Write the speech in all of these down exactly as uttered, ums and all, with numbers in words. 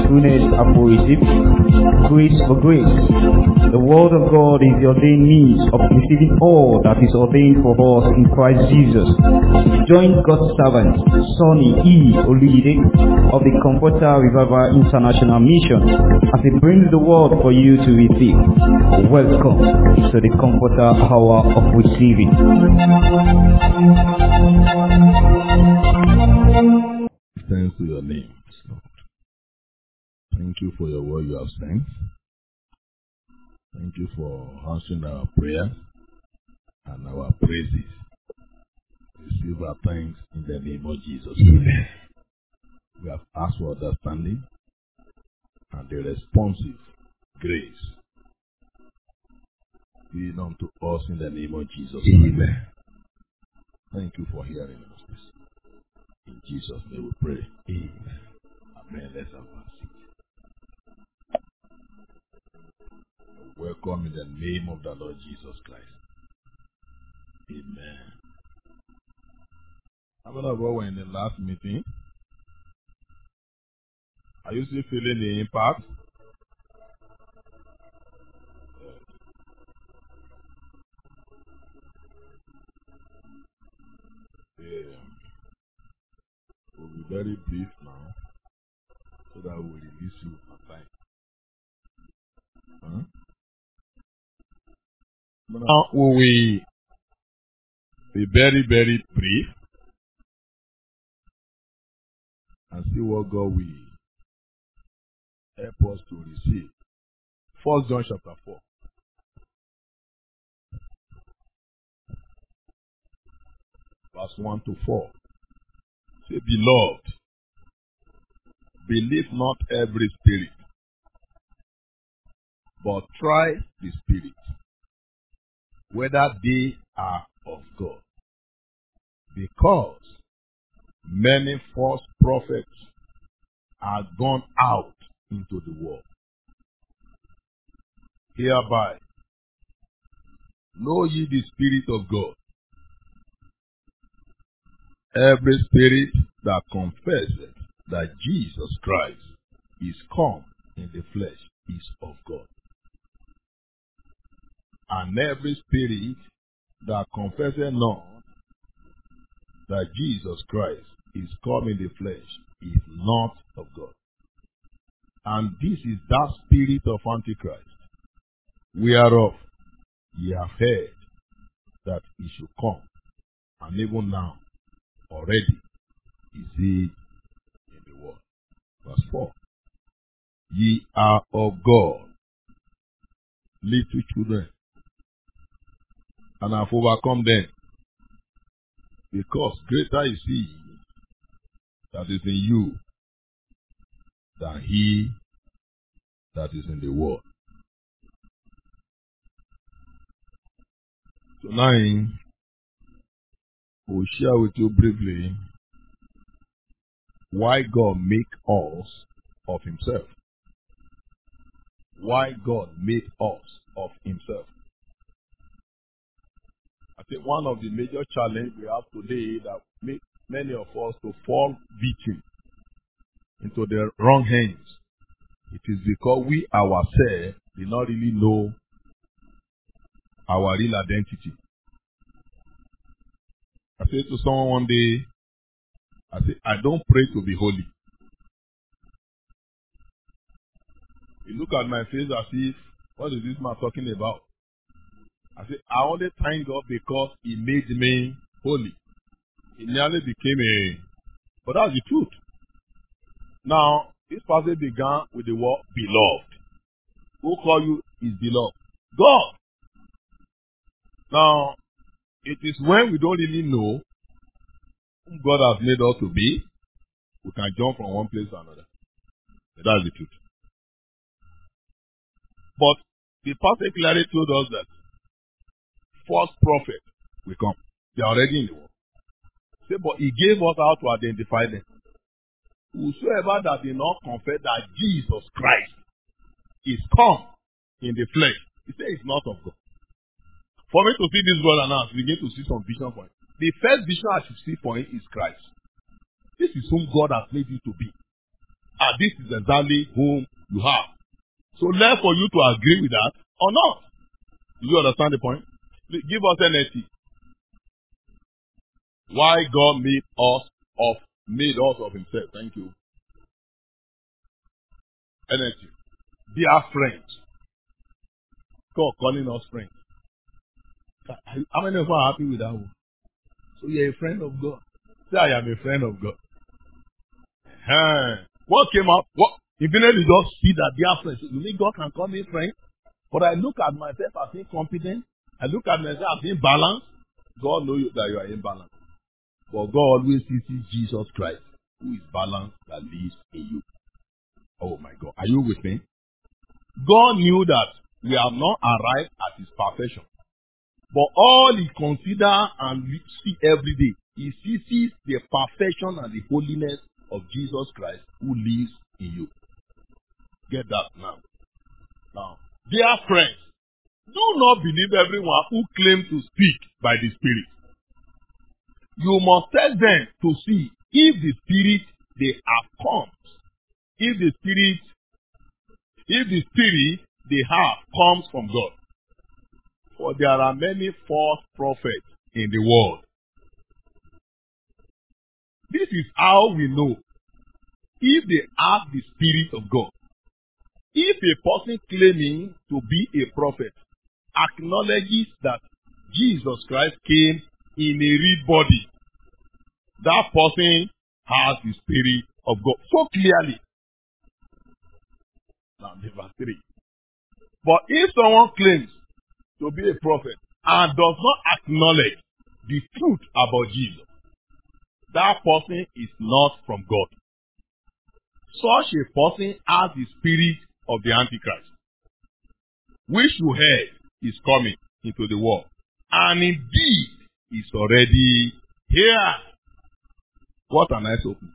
fullness are for receive, grace for grace. The word of God is the ordained means of receiving all that is ordained for us in Christ Jesus. Join God's servant, Sonny E. Oluyide of the Comforter Revival International Mission as he brings the word for you to receive. Welcome to the Comforter Hour of Receiving. Thanks to your name, Lord. Thank you for your word you have sent. Thank you for answering our prayers and our praises. Receive our thanks in the name of Jesus. Amen. We have asked for understanding and the responsive grace. Be it unto us in the name of Jesus. Amen. Thank you for hearing us. In Jesus' name we pray. Amen. Amen. Let's have our seat. Welcome in the name of the Lord Jesus Christ. Amen. How many of us were in the last meeting? Are you still feeling the impact? Yeah. We'll be very brief now, so that we'll release you on time. Huh? Now we will be very, very brief and see what God will help us to receive. First John chapter four. Verse one to four. Say, beloved, believe not every spirit, but try the spirit, whether they are of God. Because many false prophets are gone out into the world. Hereby know ye the Spirit of God. Every spirit that confesses that Jesus Christ is come in the flesh is of God. And every spirit that confesses not that Jesus Christ is come in the flesh is not of God. And this is that spirit of Antichrist, whereof ye have heard that he should come, and even now already is he in the world. Verse four. Ye are of God, little children, and have overcome them, because greater is he that is in you than he that is in the world. Tonight, we'll share with you briefly why God made us of himself. Why God made us of himself. I think one of the major challenges we have today that make many of us to fall victim into the wrong hands. It is because we ourselves do not really know our real identity. I said to someone one day, I said, I don't pray to be holy. You look at my face as if, what is this man talking about? I said, I only thank God because he made me holy. He nearly became a, but that's the truth. Now, this passage began with the word beloved. Who called you is beloved? God. Now, it is when we don't really know who God has made us to be, we can jump from one place to another. But that's the truth. But the passage clearly told us that false prophets will come. They are already in the world. Say, but he gave us how to identify them. Whosoever that did not confess that Jesus Christ is come in the flesh, he said it's not of God. For me to see this brother now, begin to see some vision for him. The first vision I should see for him is Christ. This is whom God has made you to be. ah, this is exactly whom you have. So left for you to agree with that or not. Do you understand the point? Give us N L T. Why God made us of made us of himself. Thank you. N L T. Dear friends. God calling us friends. How many of us are happy with that one? So you're a friend of God. Say I am a friend of God. Huh. What came up? What? Immediately just see that dear friends. You mean God can call me friend? But I look at myself as incompetent. I look at myself as imbalanced. God knows that you are imbalanced. But God always sees Jesus Christ, who is balanced, that lives in you. Oh my God. Are you with me? God knew that we have not arrived at his perfection. But all he considers and see every day, he sees the perfection and the holiness of Jesus Christ who lives in you. Get that now. Now, dear friends, do not believe everyone who claims to speak by the Spirit. You must test them to see if the Spirit they have comes. If the Spirit, if the Spirit they have comes from God. For there are many false prophets in the world. This is how we know if they have the Spirit of God. If a person claiming to be a prophet acknowledges that Jesus Christ came in a real body, that person has the Spirit of God so clearly. Now, verse three. But if someone claims to be a prophet and does not acknowledge the truth about Jesus, that person is not from God. Such a person has the spirit of the Antichrist, which you heard is coming into the world, and indeed is already here. What a nice opening.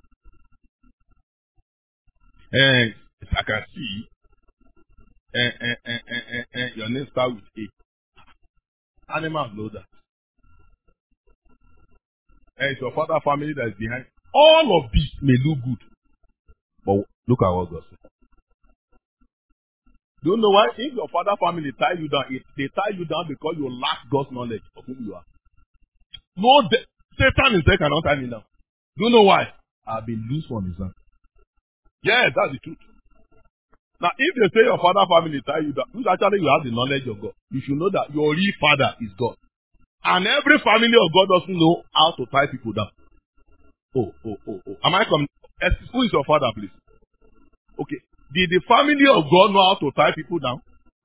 And as I can see, and, and, and, and, and your name starts with A. Animals know that. And it's your father family that is behind. All of this may look good. But look at what God said. Do you know why? If your father family tie you down, it, they tie you down because you lack God's knowledge of whom you are. No, de- Satan himself cannot tie me down. Do you know why? I've been loose from his hand. Yes, that's the truth. Now, if they say your father family tie you down, which actually you have the knowledge of God, you should know that your real father is God. And every family of God doesn't know how to tie people down. Oh, oh, oh, oh. Am I coming? Who is your father, please? Okay. Did the family of God know how to tie people down?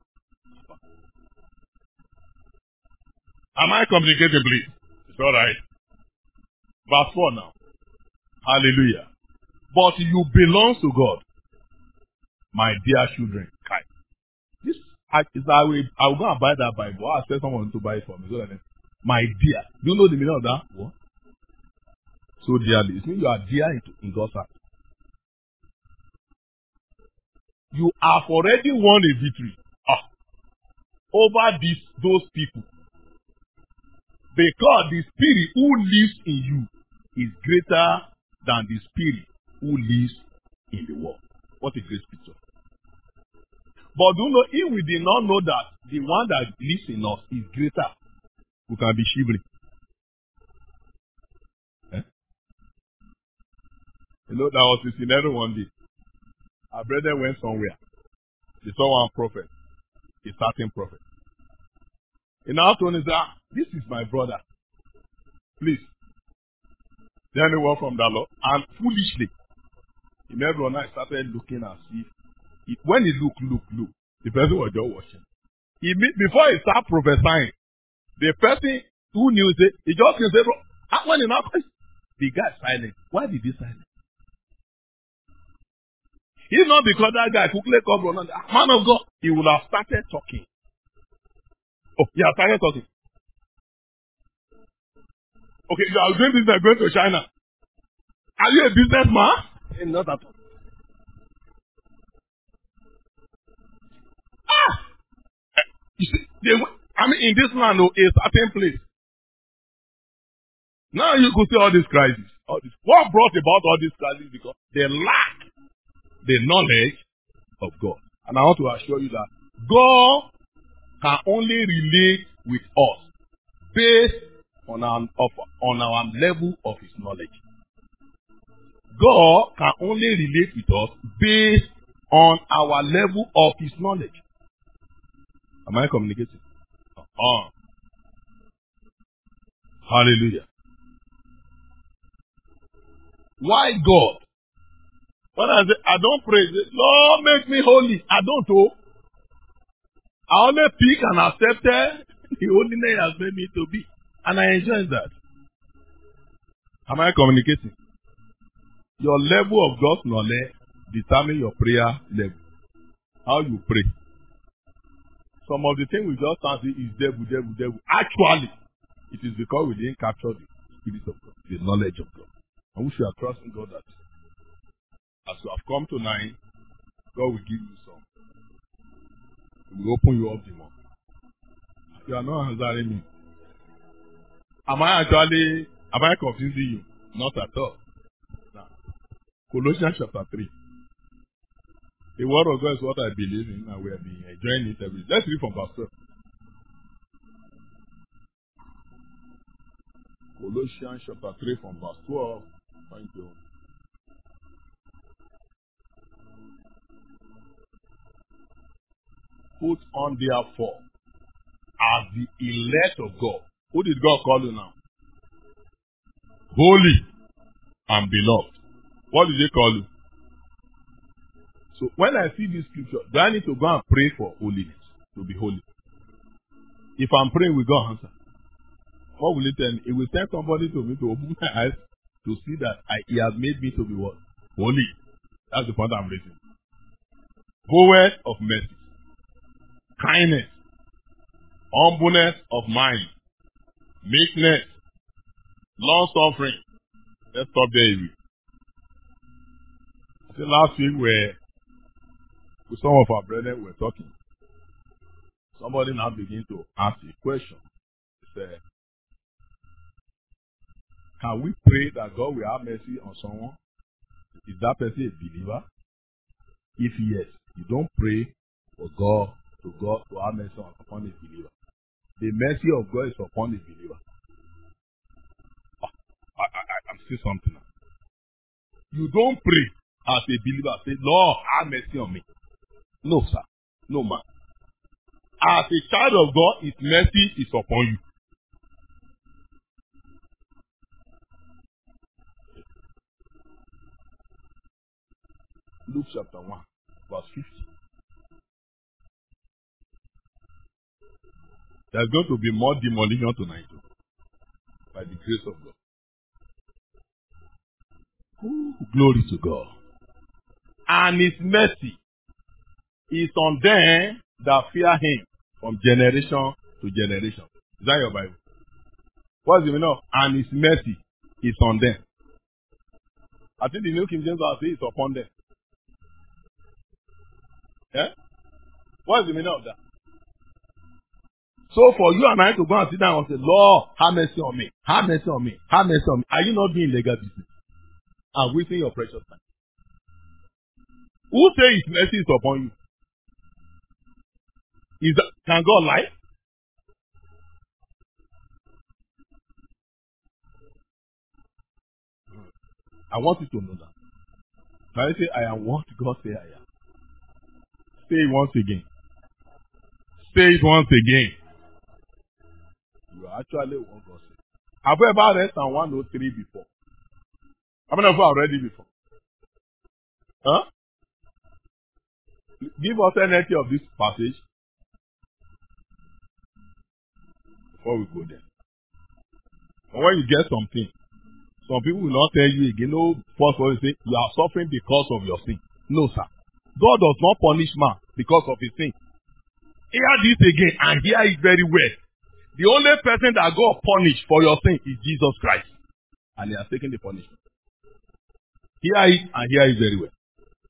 Am I communicating, please? It's all right. Verse four now. Hallelujah. But you belong to God, my dear children. Kai. This I, is I will I will go and buy that Bible. I'll tell someone to buy it for me. So that my dear. Do you know the meaning of that? What? So dearly. It means you are dear in, in God's heart. You have already won a victory ah, over these those people. Because the spirit who lives in you is greater than the spirit who lives in the world. What a great picture. But do you know, if we did not know that the one that lives in us is greater, we can be shivering. Eh? You know, there was a scenario one day. Our brother went somewhere. They saw one prophet, a certain prophet. He now told him, ah, this is my brother. Please. Then he went from the Lord. And foolishly, in everyone I started looking and see. It, when he looked, look, look, the person was just watching. He, before he started prophesying, the person who knew it, he just said, bro, when he now the guy silent. Why did he silent? If not because that guy quickly called on the man of God, he would have started talking. Oh, he has started talking. Okay, you are doing business going to China. Are you a businessman? Eh, not at all. Ah! You see, they, I mean, in this land, no, a certain place. Now you could see all these crises. All this. What brought about all these crises? Because they lack the knowledge of God. And I want to assure you that God can only relate with us based on our, of, on our level of his knowledge. God can only relate with us based on our level of his knowledge. Am I communicating? Uh-huh. Hallelujah. Why God? When I say, I don't pray, say, Lord, make me holy. I don't know. I only pick and accept the holiness he has made me to be. And I enjoy that. Am I communicating? Your level of God's knowledge determines your prayer level. How you pray. Some of the things we just say is devil, devil, devil. Actually, it is because we didn't capture the spirit of God, the knowledge of God. And we should are trusting God that as you have come tonight, God will give you some. He will open you up the more. You are not answering me. Am I actually, am I confusing you? Not at all. Now, Colossians chapter three. The word of God is what I believe in, and we have been enjoying it every day. Let's read from verse twelve. Colossians chapter three from verse twelve. Thank you. Put on therefore as the elect of God. Who did God call you now? Holy and beloved. What did he call you? So when I see this scripture, do I need to go and pray for holiness? To be holy. If I'm praying, will God answer? What will it tell me? It will send somebody to me to open my eyes to see that I, he has made me to be what? Holy. That's the point I'm raising. Bowels of mercy, kindness, humbleness of mind, meekness, long suffering. Let's stop there. See, last week where with some of our brethren were talking, somebody now begin to ask a question. He said, can we pray that God will have mercy on someone? Is that person a believer? If yes, you don't pray for God to God to have mercy upon a believer. The mercy of God is upon a believer. Oh, I, I, I'm saying something now. You don't pray as a believer. Say, Lord, have mercy on me. No, sir. No, man. As a child of God, his mercy is upon you. Luke chapter one, verse fifty. There's going to be more demolition tonight, too, by the grace of God. Ooh, glory to God. And his mercy is on them that fear him from generation to generation. Is that your Bible? What's the meaning of? And his mercy is on them. I think the New King James will say it's upon them. Yeah? What's the meaning of that? So for you and I to go and sit down and say, Lord, have mercy on me. Have mercy on me. Have mercy on me. Are you not doing legal business? And wasting your precious time? Who say his mercy is upon you? Is that, can God lie? I want you to know that. Can I say, I am what God say I am? Say it once again. Say it once again. You are actually what God says. Have you ever read Psalm one oh three before? How many of you have read it before? Huh? Give us an idea of this passage before we go there. And when you get something, some people will not tell you again. No, first of all, you say you are suffering because of your sin. No, sir. God does not punish man because of his sin. Hear this again and hear it very well. The only person that God punished for your sin is Jesus Christ. And he has taken the punishment. Hear it and hear it very well.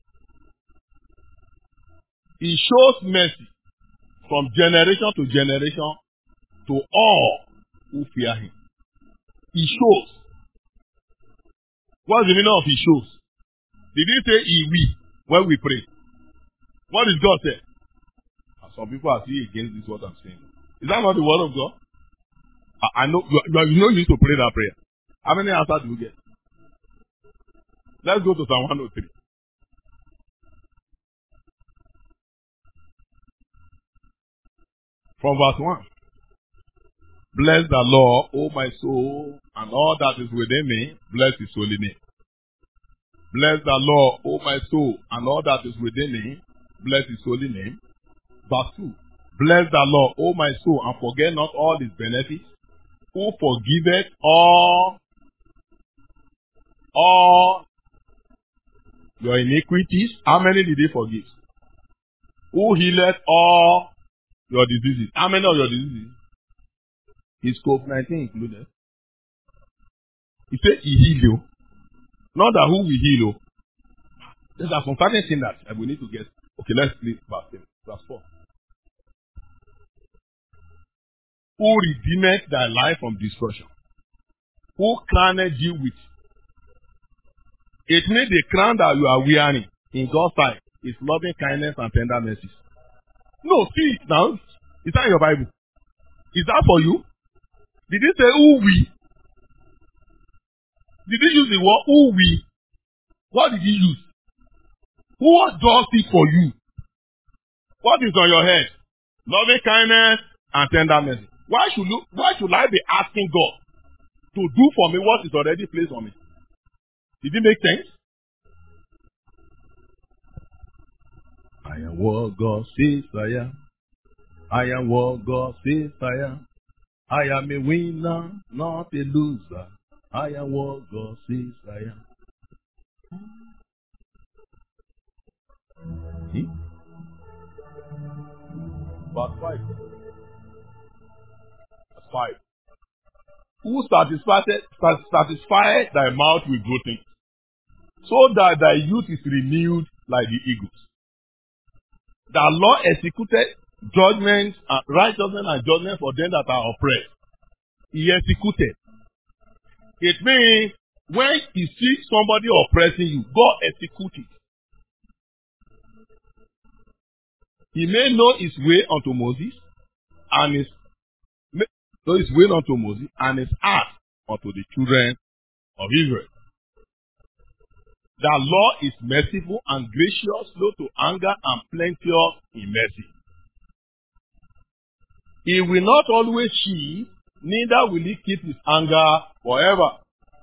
He shows mercy from generation to generation to all who fear him. He shows. What's the meaning of he shows? Did he say he will? when we pray. What did God say? And some people are still against this, what I'm saying. Is that not the word of God? I, I know you, you, you know you need to pray that prayer. How many answers do you get? Let's go to Psalm one oh three. From verse one. Bless the Lord, O my soul, and all that is within me. Bless his holy name. Bless the Lord, O my soul, and all that is within me. Bless his holy name. Verse two. Bless the Lord, O my soul, and forget not all his benefits, who forgiveth all, all your iniquities. How many did he forgive? Who healeth all your diseases. How many of your diseases? Is COVID nineteen included? He said he healed you. Not that who will heal you. There's some certain thing that we need to get. Okay, let's read verse verse four. Who redeemed thy life from destruction? Who crowned you with? It means the crown that you are wearing in God's sight is loving kindness and tender mercies. No, see it now. It's not in your Bible. Is that for you? Did he say who we? Did he use the word who we? What did he use? Who does it for you? What is on your head? Loving kindness and tender mercy. Why should you, why should I be asking God to do for me what is already placed on me? Did it make sense? I am what God says I am. I am what God says I am. I am a winner, not a loser. I am what God says I am. See? Verse five. Verse five. Who satisfied, satisfied thy mouth with good things, so that thy youth is renewed like the eagles. The Lord executed judgment, and righteousness and judgment for them that are oppressed. He executed. It means when you see somebody oppressing you, God execute it. He made know his way unto Moses, and his know his way unto Moses, and his heart unto the children of Israel. The Lord is merciful and gracious, slow to anger, and plenteous in mercy. He will not always shield, neither will he keep his anger forever.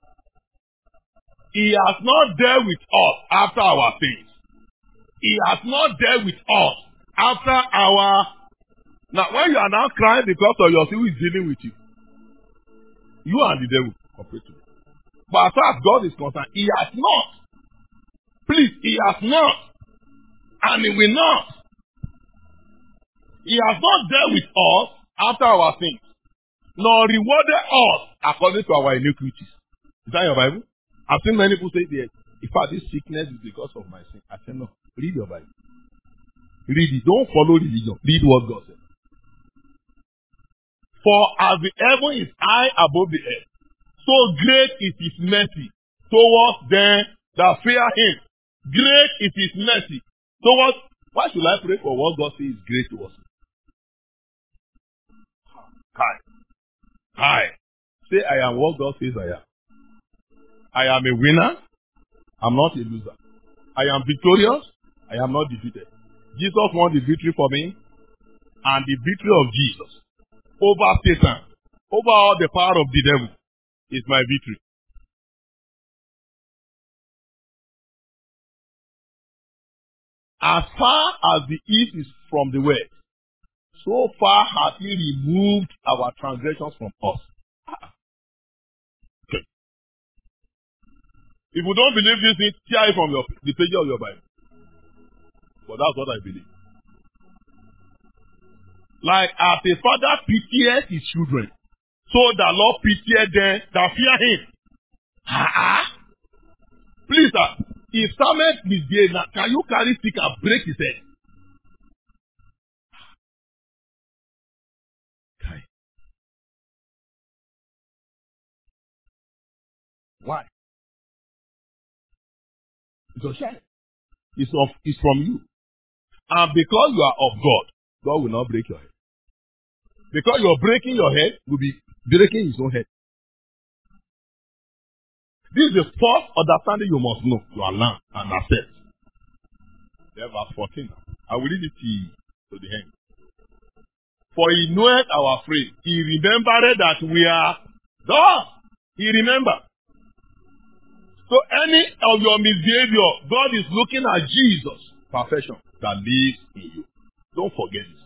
He has not dealt with us after our sins. He has not dealt with us after our... Now, when you are now crying because of your sin, who is dealing with you? You and the devil cooperate together. But as far as God is concerned, he has not. Please, he has not. And he will not. He has not dealt with us after our sins, nor rewarded us according to our iniquities. Is that your Bible? I've seen many people say, that, in fact, this sickness is because of my sin. I say, no. Read your Bible. Read it. Don't follow religion. Read what God said. For as the heaven is high above the earth, so great is his mercy towards them that fear him. Great is his mercy towards... Why should I pray for what God says is great to us? Hi. Hi. Say, I am what God says I am. I am a winner. I'm not a loser. I am victorious. I am not defeated. Jesus won the victory for me. And the victory of Jesus over Satan, over all the power of the devil, is my victory. As far as the east is from the west, so far hath he removed our transgressions from us. Okay. If you don't believe this, thing, tear it from your, the page of your Bible. But that's what I believe. Like as a father pitieth his children, so the Lord pitieth them that fear him. Ah, please, sir, if Samuel misbehaves, can you carry stick and break his head? Okay. Why? It's your child. is of is from you. And because you are of God, God will not break your head. Because you're breaking your head, will be breaking his own head. This is the first understanding you must know. You are learn and accept. Then verse fourteen. I will read it to you to the end. For he knoweth our frame. He remembered that we are God. He remembered. So any of your misbehavior, God is looking at Jesus' perfection that lives in you. Don't forget it.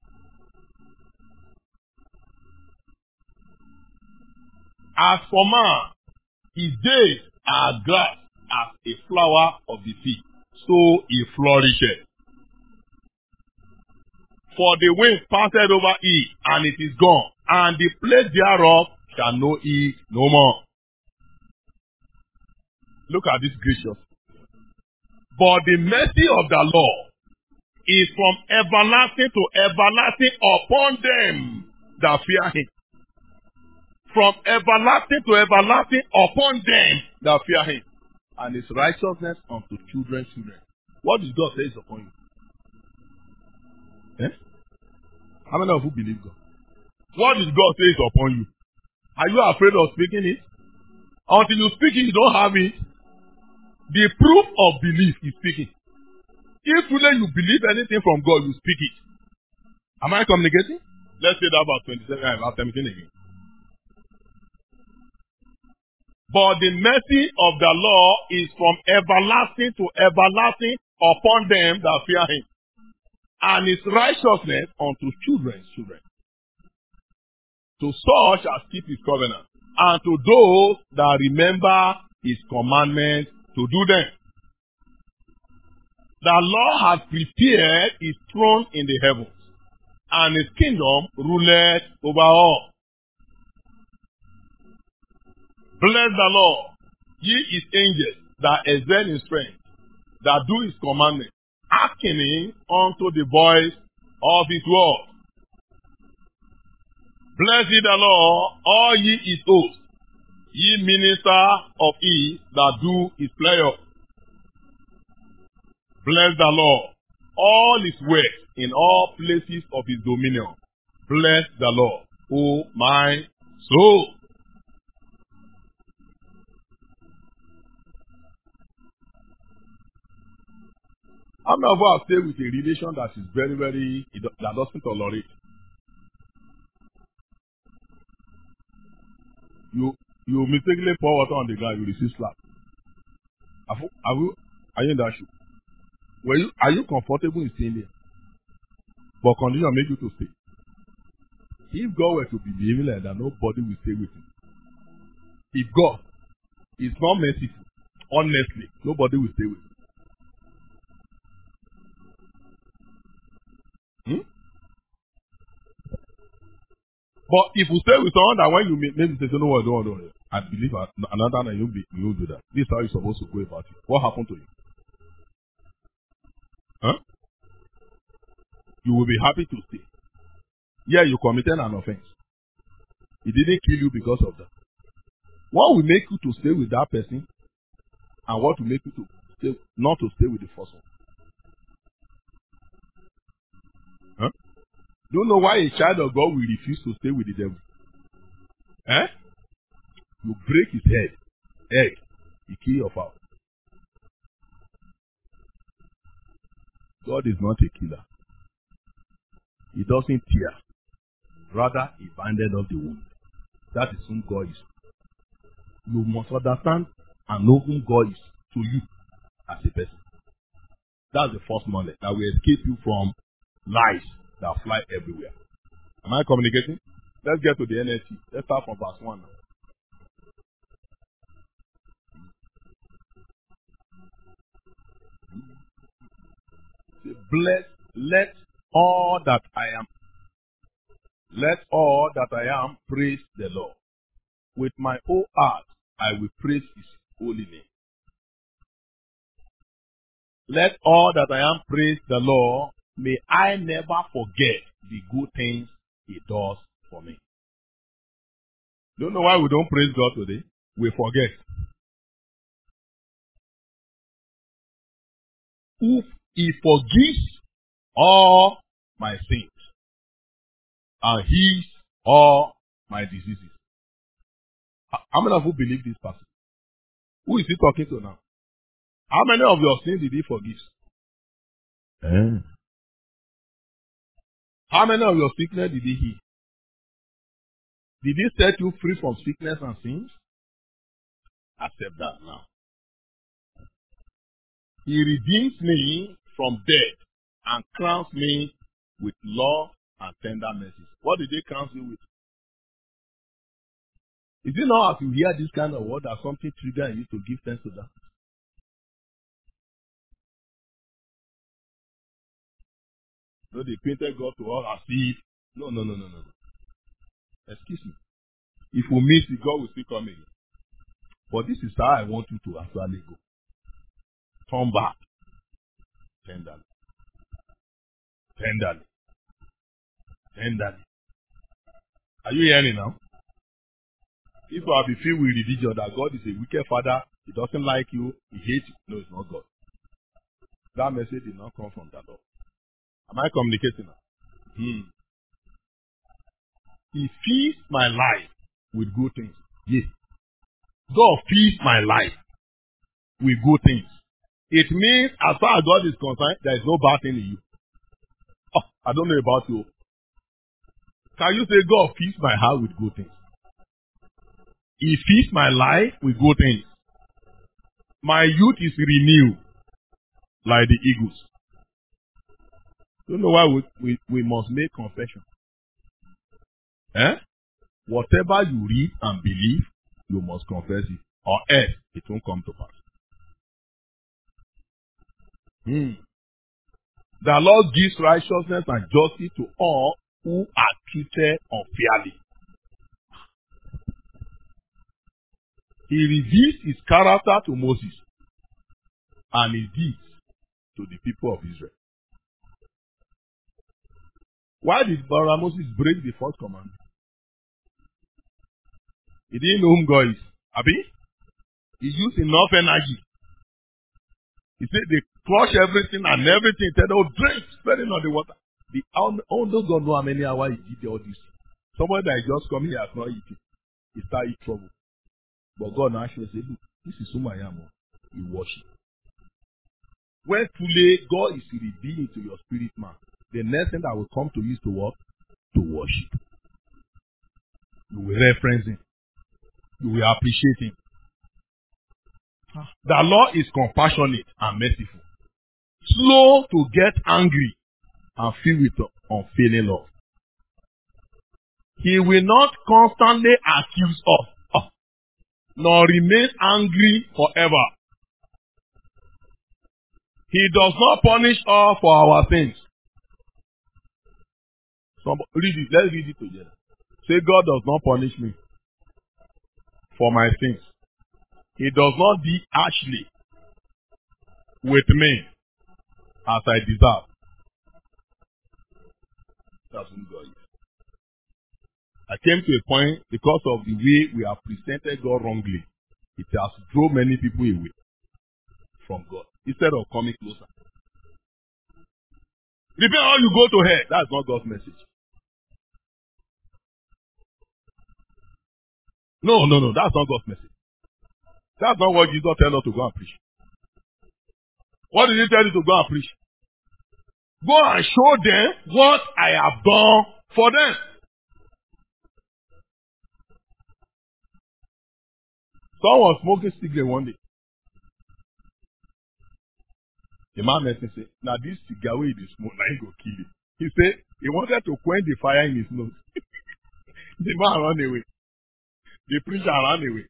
As for man, his days are grass as a flower of the sea, so he flourisheth. For the wind passeth over it, and it is gone, and the place thereof shall know it no more. Look at this gracious. But the mercy of the Lord is from everlasting to everlasting upon them that fear him. From everlasting to everlasting upon them that fear him. And his righteousness unto children's children. What does God say is upon you? Eh? How many of you believe God? What does God say is upon you? Are you afraid of speaking it? Until you speak it, you don't have it. The proof of belief is speaking. If truly you believe anything from God, you speak it. Am I communicating? Let's say that about twenty-seven and about seventeen again. But the mercy of the Lord is from everlasting to everlasting upon them that fear him. And his righteousness unto children's children. To such as keep his covenant. And to those that remember his commandments to do them. The Lord has prepared his throne in the heavens, and his kingdom ruleth over all. Bless the Lord, ye his angels that excel in strength, that do his commandments, hearkening unto the voice of his word. Bless ye the Lord, all ye his hosts, ye ministers of his that do his pleasure. Bless the Lord, all his works in all places of his dominion. Bless the Lord, O my soul. How many of us stay with a relation that is very, very, that doesn't tolerate? You, you mistakenly pour water on the ground, you receive slap. Are you, are you in that shoe? Were you, are you comfortable in staying there? But condition make you to stay. If God were to be behaving like that, nobody will stay with him. If God is not merciful, honestly, nobody will stay with him. Hmm? But if you stay with someone that when you make maybe say, no, what, don't, don't, I believe another time you'll, be, you'll do that. This is how you're supposed to go about it. What happened to you? Huh? You will be happy to stay. Yeah, you committed an offense. He didn't kill you because of that. What will make you to stay with that person, and what will make you to stay not to stay with the first one? Huh? Do you know why a child of God will refuse to stay with the devil? Eh? You break his head, egg, he kill your fowl. God is not a killer. He doesn't tear. Rather, he binded up the wound. That is whom God is. You must understand and know whom God is to you as a person. That's the first knowledge that will escape you from lies that fly everywhere. Am I communicating? Let's get to the N L T. Let's start from verse one now. Bless, let all that I am, let all that I am praise the Lord. With my whole heart, I will praise his holy name. Let all that I am praise the Lord. May I never forget the good things he does for me. Don't know why we don't praise God today? We forget. who he forgives all my sins and heals all my diseases. How many of you believe this person? Who is he talking to now? How many of your sins did he forgive? Eh? How many of your sickness did he heal? Did he set you free from sickness and sins? Accept that now. He redeems me from death and crowns me with love and tender mercies. What did they crown you with? Is it not as you hear this kind of word that something triggers you to give thanks to that? So they painted God to us as if, no, no, no, no, no. Excuse me. If we miss it, God will still come again. But this is how I want you to actually go. Turn back. Tenderly. Tenderly. Tenderly. Are you hearing now? If you have been filled with religion that God is a wicked father, he doesn't like you, he hates you. No, it's not God. That message did not come from that Lord. Am I communicating now? Hmm. He feeds my life with good things. Yes. God feeds my life with good things. It means as far as God is concerned, there is no bad thing in you. Oh, I don't know about you. Can you say God feeds my heart with good things? He feeds my life with good things. My youth is renewed like the eagles. Don't know why we, we, we must make confession. Eh? Whatever you read and believe, you must confess it, or else it won't come to pass. Hmm. The Lord gives righteousness and justice to all who are treated unfairly. He reveals his character to Moses and his deeds to the people of Israel. Why did Brother Moses break the first commandment? He didn't know whom God is. Abi? He used enough energy. He said they crush everything and everything. He said, oh, drink, spreading on the water. The only God know how many hours he did all this. Somebody that is just coming here has not eaten. He started in trouble. But God now actually said, look, this is whom I am. He worship. When truly God is revealed into your spirit man, the next thing that will come to you is to what? To worship. You will reference him. You will appreciate him. The Lord is compassionate and merciful. Slow to get angry and filled with unfailing love. He will not constantly accuse us, oh, nor remain angry forever. He does not punish us for our sins. Somebody, read it. Let's read it together. Say, God does not punish me for my sins. He does not deal harshly with me as I deserve. That's who God is. I came to a point because of the way we have presented God wrongly. It has drawn many people away from God instead of coming closer. Repent or you go to hell. That's not God's message. No, no, no. That's not God's message. That's not what Jesus tells us to go and preach. What did he tell you to go and preach? Go and show them what I have done for them. Someone was smoking cigarette one day. The man met me say, now this cigar wey dey smoke, now he go kill him. He said he wanted to quench the fire in his nose. The man ran away. The preacher ran away.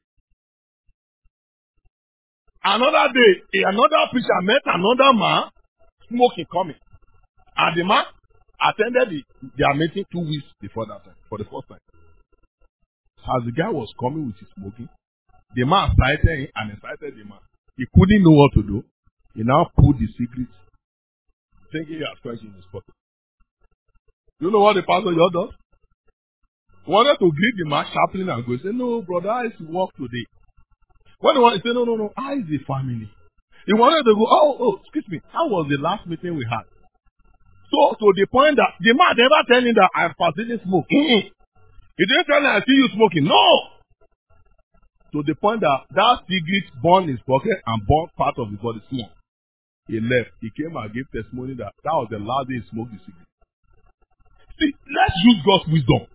Another day, another preacher met another man smoking coming. And the man attended the, their meeting two weeks before that time, for the first time. As the guy was coming with his smoking, the man cited him and incited the man. He couldn't know what to do. He now put the secret, thinking he has Christ in his pocket. You know what the pastor just does? He wanted to greet the man sharply and go, say, no, brother, I used to work today. When he wanted to say, no, no, no, I is the family. He wanted to go, oh, oh, excuse me, how was the last meeting we had? So, to the point that the man never tell him that I'm partially smoke. Mm-hmm. He didn't tell him I see you smoking. No! To the point that that cigarette burned his pocket and burned part of his body small. He left. He came and gave testimony that that was the last day he smoked the cigarette. See, let's use God's wisdom.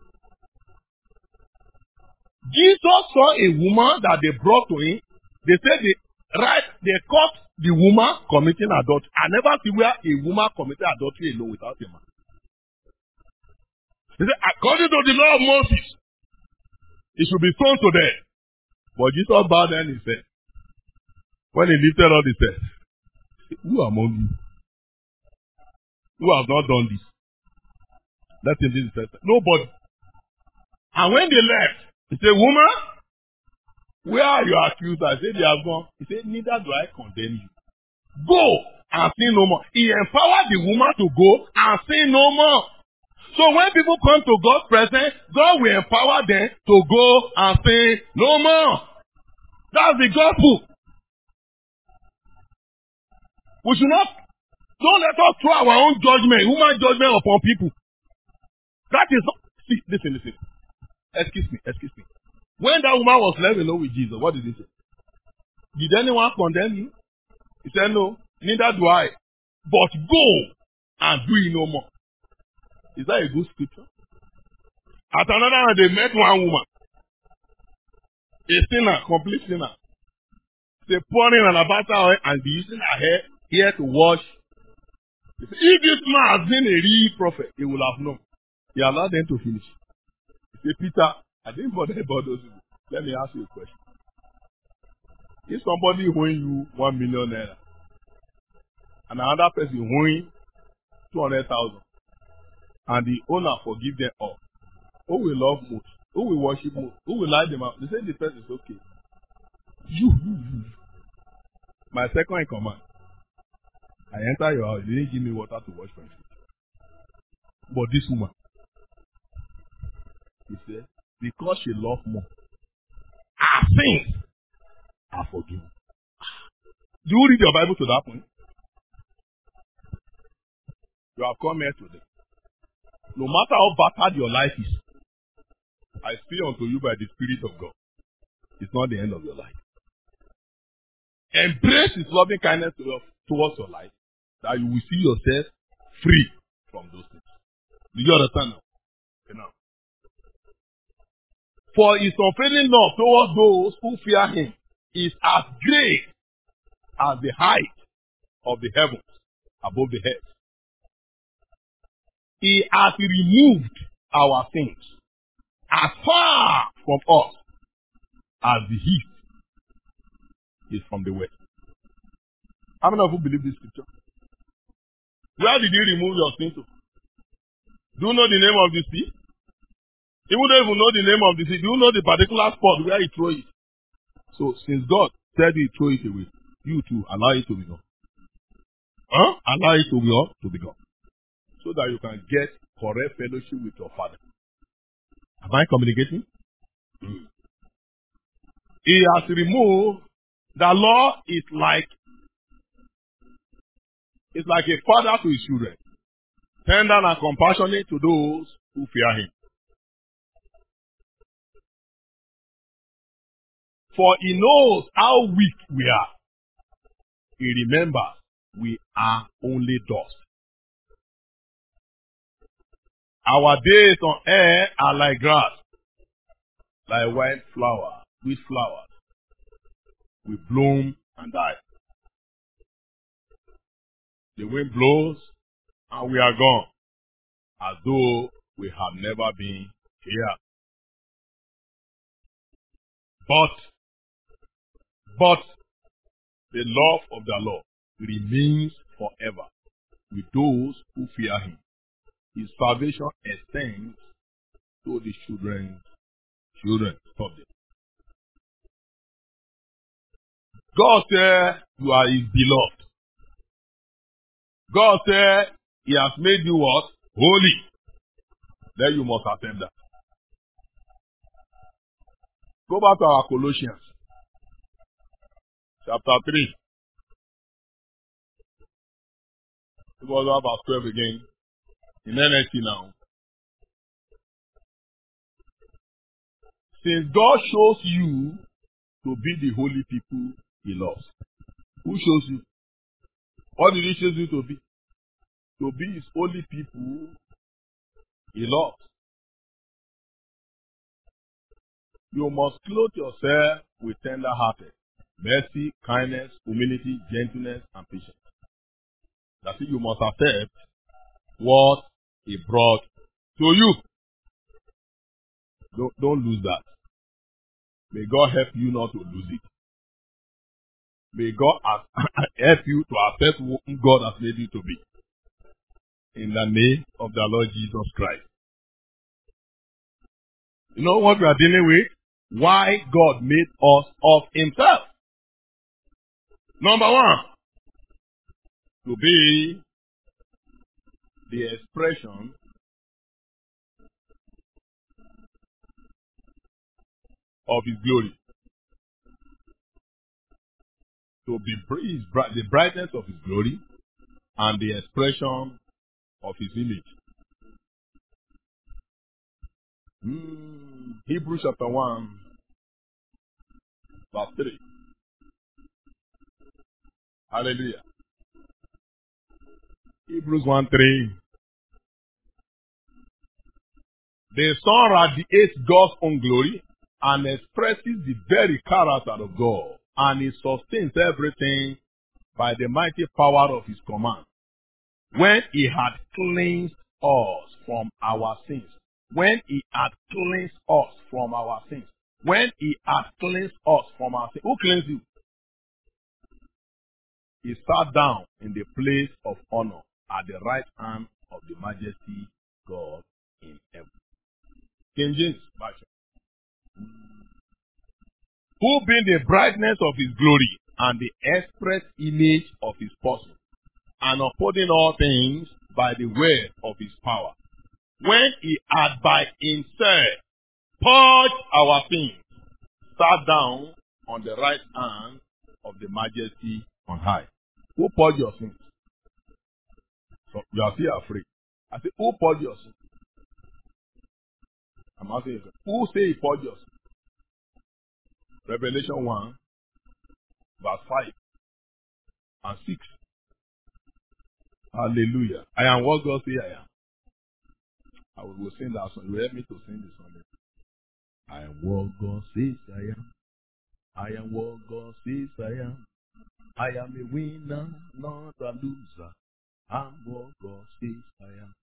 Jesus saw a woman that they brought to him. They said they right, they caught the woman committing adultery. I never see where a woman committed adultery alone without a man. They said, according to the law of Moses, he should be stoned to death. But Jesus bowed down his head. When he lifted up his head, who among you who have not done this? Let him be the first. Nobody. And when they left, he said, woman, where are your accusers? I said, they have gone. He said, neither do I condemn you. Go and sin no more. He empowered the woman to go and sin no more. So when people come to God's presence, God will empower them to go and sin no more. That's the gospel. We should not, don't let us throw our own judgment, human judgment upon people. That is not, see, listen, listen. Excuse me, excuse me. When that woman was left alone with Jesus, what did he say? Did anyone condemn you? He said, no, neither do I. But go and do it no more. Is that a good scripture? At another time, they met one woman. A sinner, complete sinner. They pouring an alabaster oil and be using her hair here to wash. If this man has been a real prophet, he will have known. He allowed them to finish. He said, Peter, I didn't bother about those people. Let me ask you a question. If somebody owing you one million naira, and another person owing two hundred thousand, and the owner forgive them all, who will love most? Who will worship most? Who will lie them out? They say the person is okay. You, you, you. My second in command. I enter your house. You didn't give me water to wash my feet. But this woman, he said, because she loved more, her sins are forgiven. Do you read your Bible to that point? You have come here today. No matter how battered your life is, I speak unto you by the Spirit of God. It's not the end of your life. Embrace His loving kindness towards your life, that you will see yourself free from those things. Do you understand now? Okay, now. For His unfailing love towards those who fear Him is as great as the height of the heavens above the head. He has removed our sins as far from us as the east is from the west. How many of you believe this scripture? Where did He remove your sins to? Do you know the name of the sea? Even though you know the name of the sea, do you know the particular spot where He threw it? So, since God said He threw it away, you too allow it to be gone. Huh? Allow it to be gone, to be gone. So that you can get correct fellowship with your Father. Am I communicating? Mm. He has removed, the law is like, it's like a father to his children. Tender and compassionate to those who fear Him. For He knows how weak we are. He remembers we are only dust. Our days on earth are like grass, like white flower, sweet flowers. We bloom and die. The wind blows and we are gone, as though we have never been here. But, but the love of the Lord remains forever with those who fear Him. His salvation extends to the children's children. Stop there. God said you are His beloved. God said He has made you what? Holy. Then you must accept that. Go back to our Colossians. Chapter three. It was about twelve again. In N L T now. Since God shows you to be the holy people he loves. Who shows you? What did he show you to be? To be his holy people he loves. You must clothe yourself with tender hearted, mercy, kindness, humility, gentleness, and patience. That's it, you must accept what he brought to you. Don't, don't lose that. May God help you not to lose it. May God help you to accept what God has made you to be. In the name of the Lord Jesus Christ. You know what we are dealing with? Why God made us of himself. Number one, to be the expression of his glory. To be his, the brightness of his glory and the expression of his image. Mm, Hebrews chapter one, verse three. Hallelujah. Hebrews one three. The Son radiates God's own glory and expresses the very character of God, and he sustains everything by the mighty power of his command. When he had cleansed us from our sins, when he had cleansed us from our sins, when he had cleansed us from our sins, who cleansed you? He sat down in the place of honor at the right hand of the majesty God in heaven. King James, who being the brightness of his glory and the express image of his person, and upholding all things by the word of his power, when he had by himself purged our sins, sat down on the right hand of the majesty on high. Who purged your sins? So you are still afraid. I say, who purged your sins? I'm asking you, who say he purged your sins? Revelation one, verse five and six. Hallelujah. I am what God say I am. I will, will sing that song. You will help me to sing this song. I am what God says I am. I am what God says I am. I am a winner, not a loser. I'm what God says I am.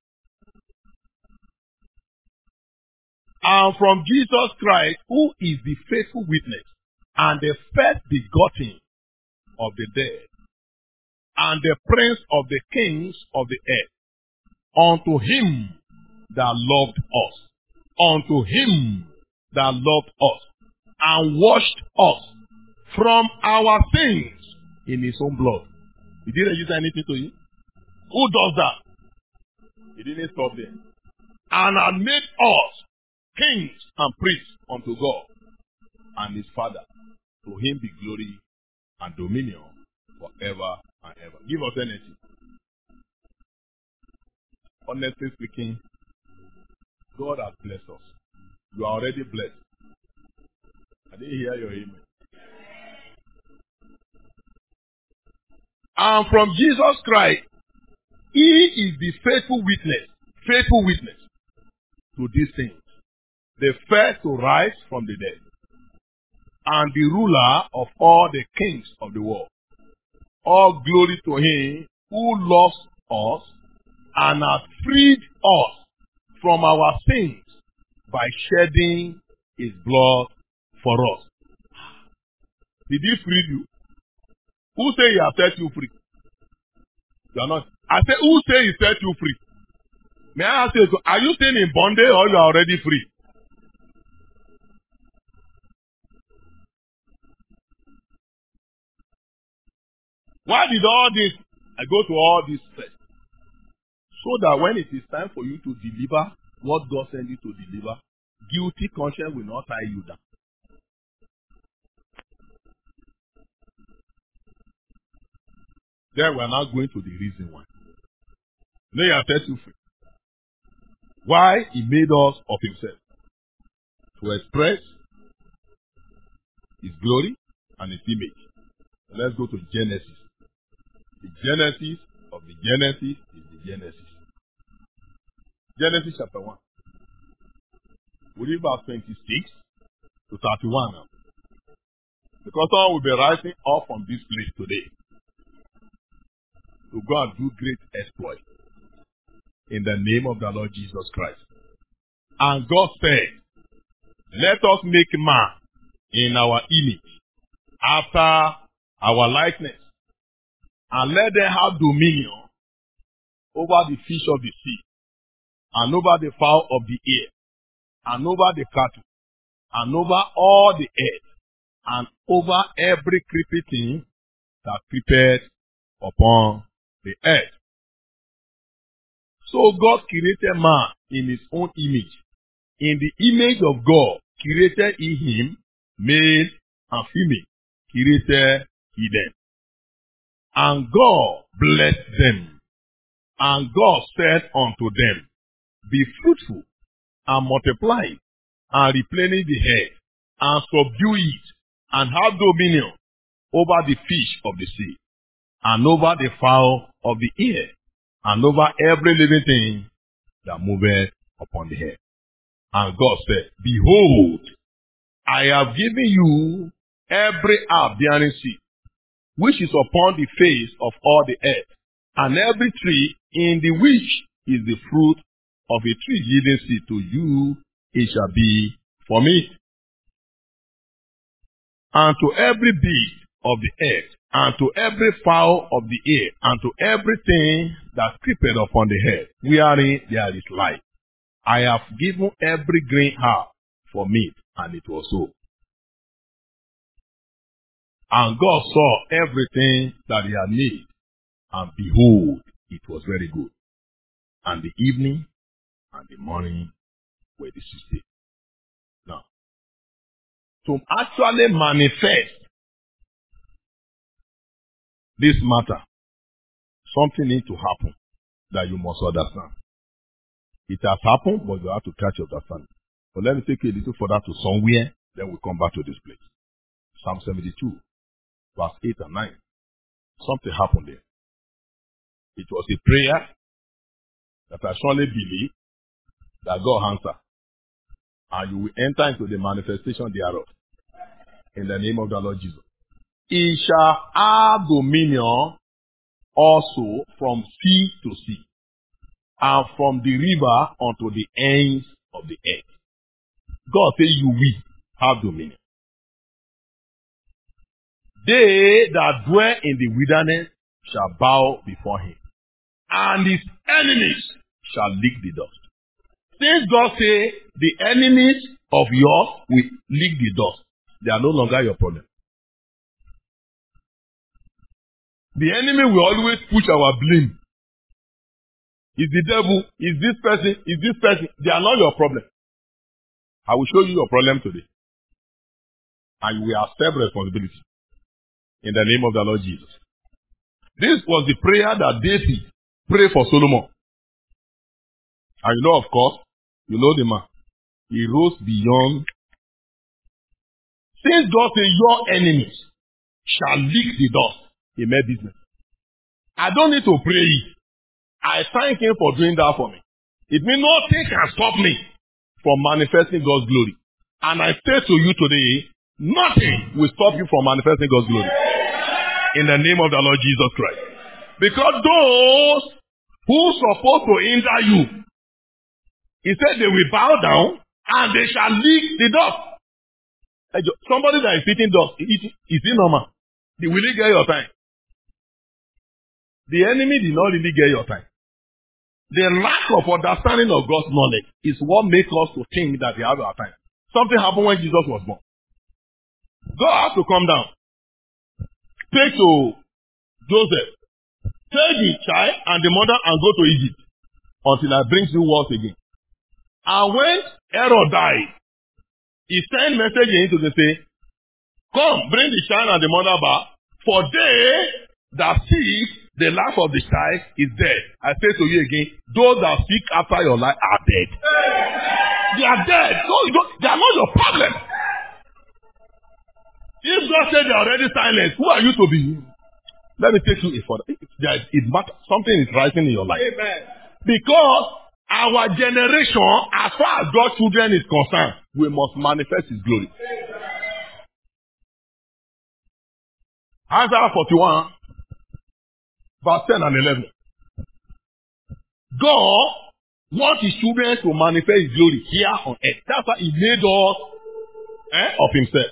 And from Jesus Christ, who is the faithful witness and the first begotten of the dead, and the prince of the kings of the earth, unto him that loved us, unto him that loved us, and washed us from our sins in his own blood. He didn't use anything to you. Who does that? He didn't stop there. And had made us kings and priests unto God and his Father. To him be glory and dominion forever and ever. Give us anything. Honestly speaking, God has blessed us. You are already blessed. I didn't hear your amen. And from Jesus Christ, he is the faithful witness, faithful witness to these things. The first to rise from the dead, and the ruler of all the kings of the world. All glory to him who loves us and has freed us from our sins by shedding his blood for us. Did he free you? Who say he has set you free? You are not. I say, who say he set you free? May I ask you, are you still in bondage or you are already free? Why did all this? I go to all this first. So that when it is time for you to deliver what God sent you to deliver, guilty conscience will not tie you down. Then we are now going to the reason why. Lay your set you free. Why? He made us of himself to express his glory and his image. Let's go to Genesis. The Genesis of the Genesis is the Genesis. Genesis chapter one. We read verse twenty-six to thirty-one now. Because someone will be rising up from this place today to go and do great exploit in the name of the Lord Jesus Christ. And God said, let us make man in our image, after our likeness, and let them have dominion over the fish of the sea, and over the fowl of the air, and over the cattle, and over all the earth, and over every creeping thing that creepeth upon the earth. So God created man in his own image. In the image of God created he him, male and female, created he them. And God blessed them. And God said unto them, be fruitful, and multiply, and replenish the earth, and subdue it, and have dominion over the fish of the sea, and over the fowl of the air, and over every living thing that moveth upon the earth. And God said, behold, I have given you every herb bearing seed, which is upon the face of all the earth, and every tree in the which is the fruit of a tree yielding seed, to you it shall be for meat. And to every beast of the earth, and to every fowl of the air, and to everything that creepeth upon the earth, wherein there is life, I have given every green herb for meat, and it was so. And God saw everything that he had made, and behold, it was very good. And the evening and the morning were the sixth day. Now, to actually manifest this matter, something needs to happen that you must understand. It has happened, but you have to catch your understanding. But let me take you a little further to somewhere, then we'll come back to this place. Psalm seventy-two, verse eight and nine. Something happened there. It was a prayer that I surely believe that God answered. And you will enter into the manifestation thereof. In the name of the Lord Jesus. He shall have dominion also from sea to sea, and from the river unto the ends of the earth. God says you will have dominion. They that dwell in the wilderness shall bow before him, and his enemies shall lick the dust. Since God says the enemies of yours will lick the dust, they are no longer your problem. The enemy will always push our blame. Is the devil, is this person, is this person. They are not your problem. I will show you your problem today. And you will accept responsibility. In the name of the Lord Jesus. This was the prayer that David prayed for Solomon. And you know, of course, you know the man. He rose beyond. Since God said your enemies shall lick the dust, he made business. I don't need to pray it. I thank him for doing that for me. It means nothing can stop me from manifesting God's glory. And I say to you today, nothing will stop you from manifesting God's glory. In the name of the Lord Jesus Christ. Because those who are supposed to hinder you, he said they will bow down and they shall lick the dust. Somebody that is eating dust, is it normal? Will he get your time? The enemy did not really get your time. The lack of understanding of God's knowledge is what makes us to think that they have our time. Something happened when Jesus was born. God has to come down. Take to Joseph. Take the child and the mother and go to Egypt until I bring you word again. And when Herod died, he sent message in to say, come, bring the child and the mother back, for they that seek The life of the child is dead. I say to you again, those that seek after your life are dead. They are dead. So you don't, they are not your problem. If God said they are already silent, who are you to be? Let me take you a further. It, it matters. Something is rising in your life. Amen. Because our generation, as far as God's children is concerned, we must manifest His glory. Isaiah forty-one, verse ten and eleven. God wants His children to manifest His glory here on earth. That's why He made us eh, of Himself.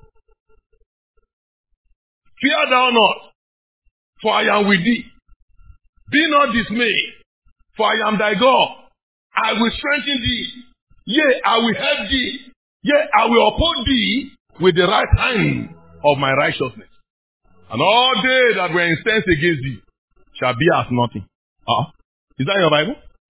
Fear thou not, for I am with thee. Be not dismayed, for I am thy God. I will strengthen thee. Yea, I will help thee. Yea, I will uphold thee with the right hand of my righteousness. And all they that were incensed against thee shall be as nothing. Uh-huh. Is that in your Bible?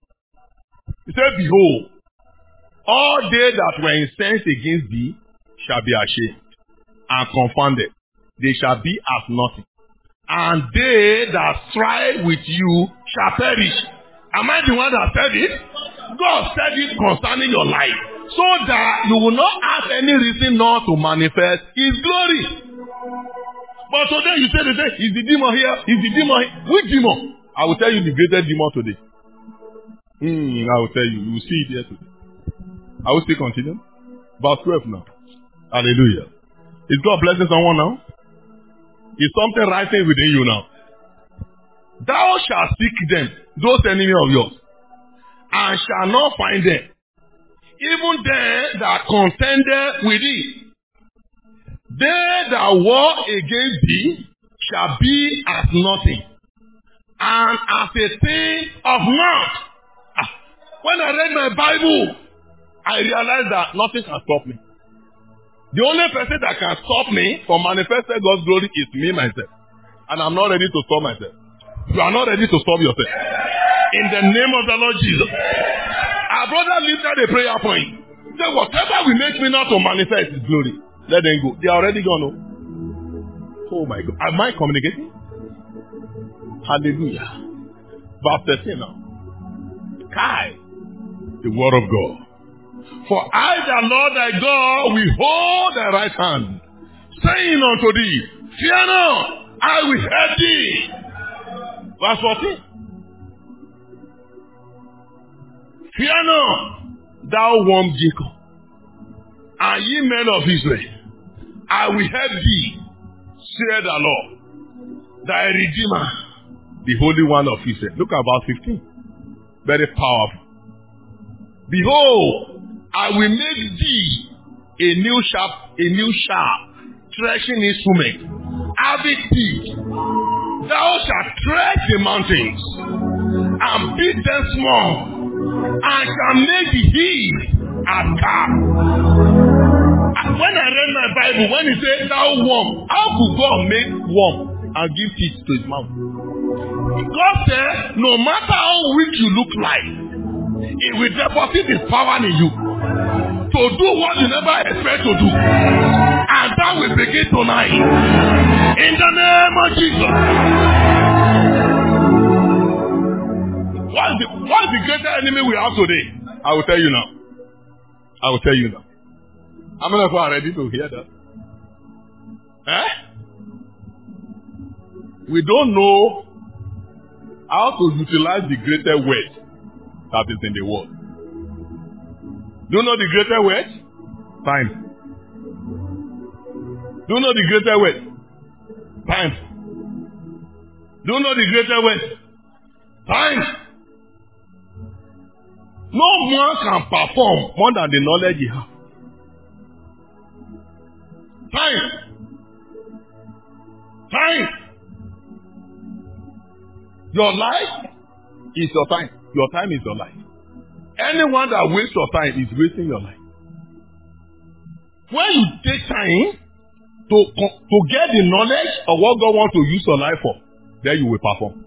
It said, behold, all they that were incensed against thee shall be ashamed and confounded. They shall be as nothing. And they that strive with you shall perish. Am I the one that said it? God said it concerning your life. So that you will not have any reason not to manifest His glory. But today you say, today, is the demon here? Is the demon here? Which demon? I will tell you the greatest demon today. Mm, I will tell you. You will see it here today. I will still continue. Verse twelve now. Hallelujah. Is God blessing someone now? Is something rising within you now? Thou shalt seek them, those enemies of yours, and shall not find them. Even them that contended with thee. They that war against thee shall be as nothing, and as a thing of naught. Ah, when I read my Bible, I realized that nothing can stop me. The only person that can stop me from manifesting God's glory is me, myself. And I'm not ready to stop myself. You are not ready to stop yourself. In the name of the Lord Jesus. Our brother lifted a prayer point. He said, whatever will make me not to manifest His glory, let them go. They are already gone. Oh, oh my God. Am I communicating? Hallelujah. Verse thirteen now. Kai, the word of God. For I, the Lord thy God, will hold thy right hand, saying unto thee, fear not, I will help thee. Verse fourteen. Fear not, thou worm Jacob, and ye men of Israel, I will help thee, saith the Lord, thy Redeemer, the Holy One of Israel. Look at verse fifteen. Very powerful. Behold, I will make thee a new sharp, a new sharp, threshing instrument, having teeth. Thou shalt tread the mountains, and beat them small, and shall make the hills as calf. When I read my Bible, when it says thou worm, how could God make worm and give teeth to his mouth? God said, no matter how weak you look like, He will deposit His power in you to do what you never expect to do. And that will begin tonight. In the name of Jesus. What is the, what is the greatest enemy we have today? I will tell you now. I will tell you now. How many of you are ready to hear that? Eh? We don't know how to utilize the greatest word that is in the world. Do you know the greatest word? Time. Do you know the greatest word? Time. Do you know the greatest word? Time. No man can perform more than the knowledge he has. Time. Time. Your life is your time. Your time is your life. Anyone that wastes your time is wasting your life. When you take time to, to get the knowledge of what God wants to use your life for, then you will perform.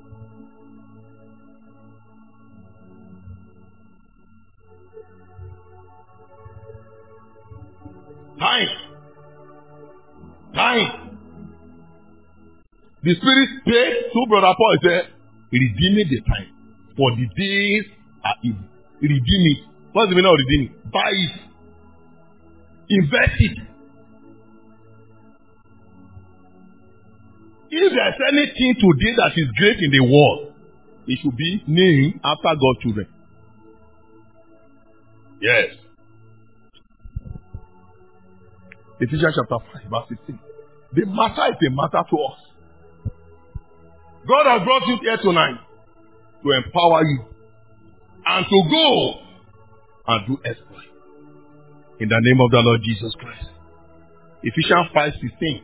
Time. Time. The Spirit paid to Brother Paul. He said, redeeming the time, for the days are evil. Redeem it. What's the meaning of redeeming? Buy it. Invest it. If there's anything today that is great in the world, it should be named after God's children. Yes. Ephesians chapter five, verse sixteen. The matter is a matter to us. God has brought you here tonight to empower you and to go and do exploit. In the name of the Lord Jesus Christ. Ephesians five sixteen.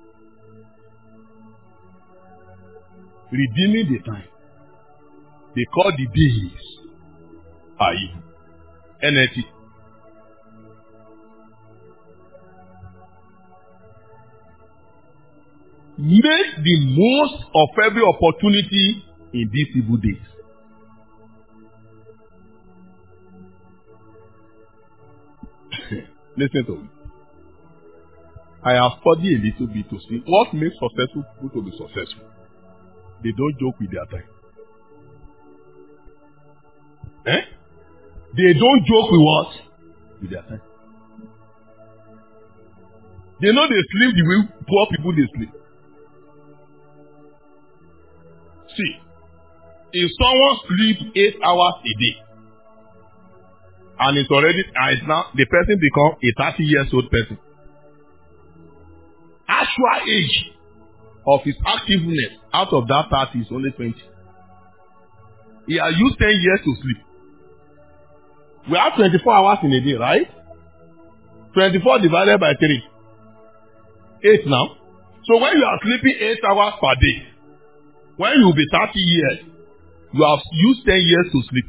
Redeeming the time, because the days are evil. N L T. Make the most of every opportunity in these evil days. Listen to me. I have studied a little bit to see what makes successful people to be successful. They don't joke with their time. Eh? They don't joke with what? With their time. They know they sleep the way poor people they sleep. See, if someone sleeps eight hours a day, and it's already, and it's now, the person become a thirty years old person. Actual age of his activeness out of that thirty is only twenty. He has used ten years to sleep. We have twenty-four hours in a day, right? twenty-four divided by three. eight now. So when you are sleeping eight hours per day, when you will be thirty years, you have used ten years to sleep.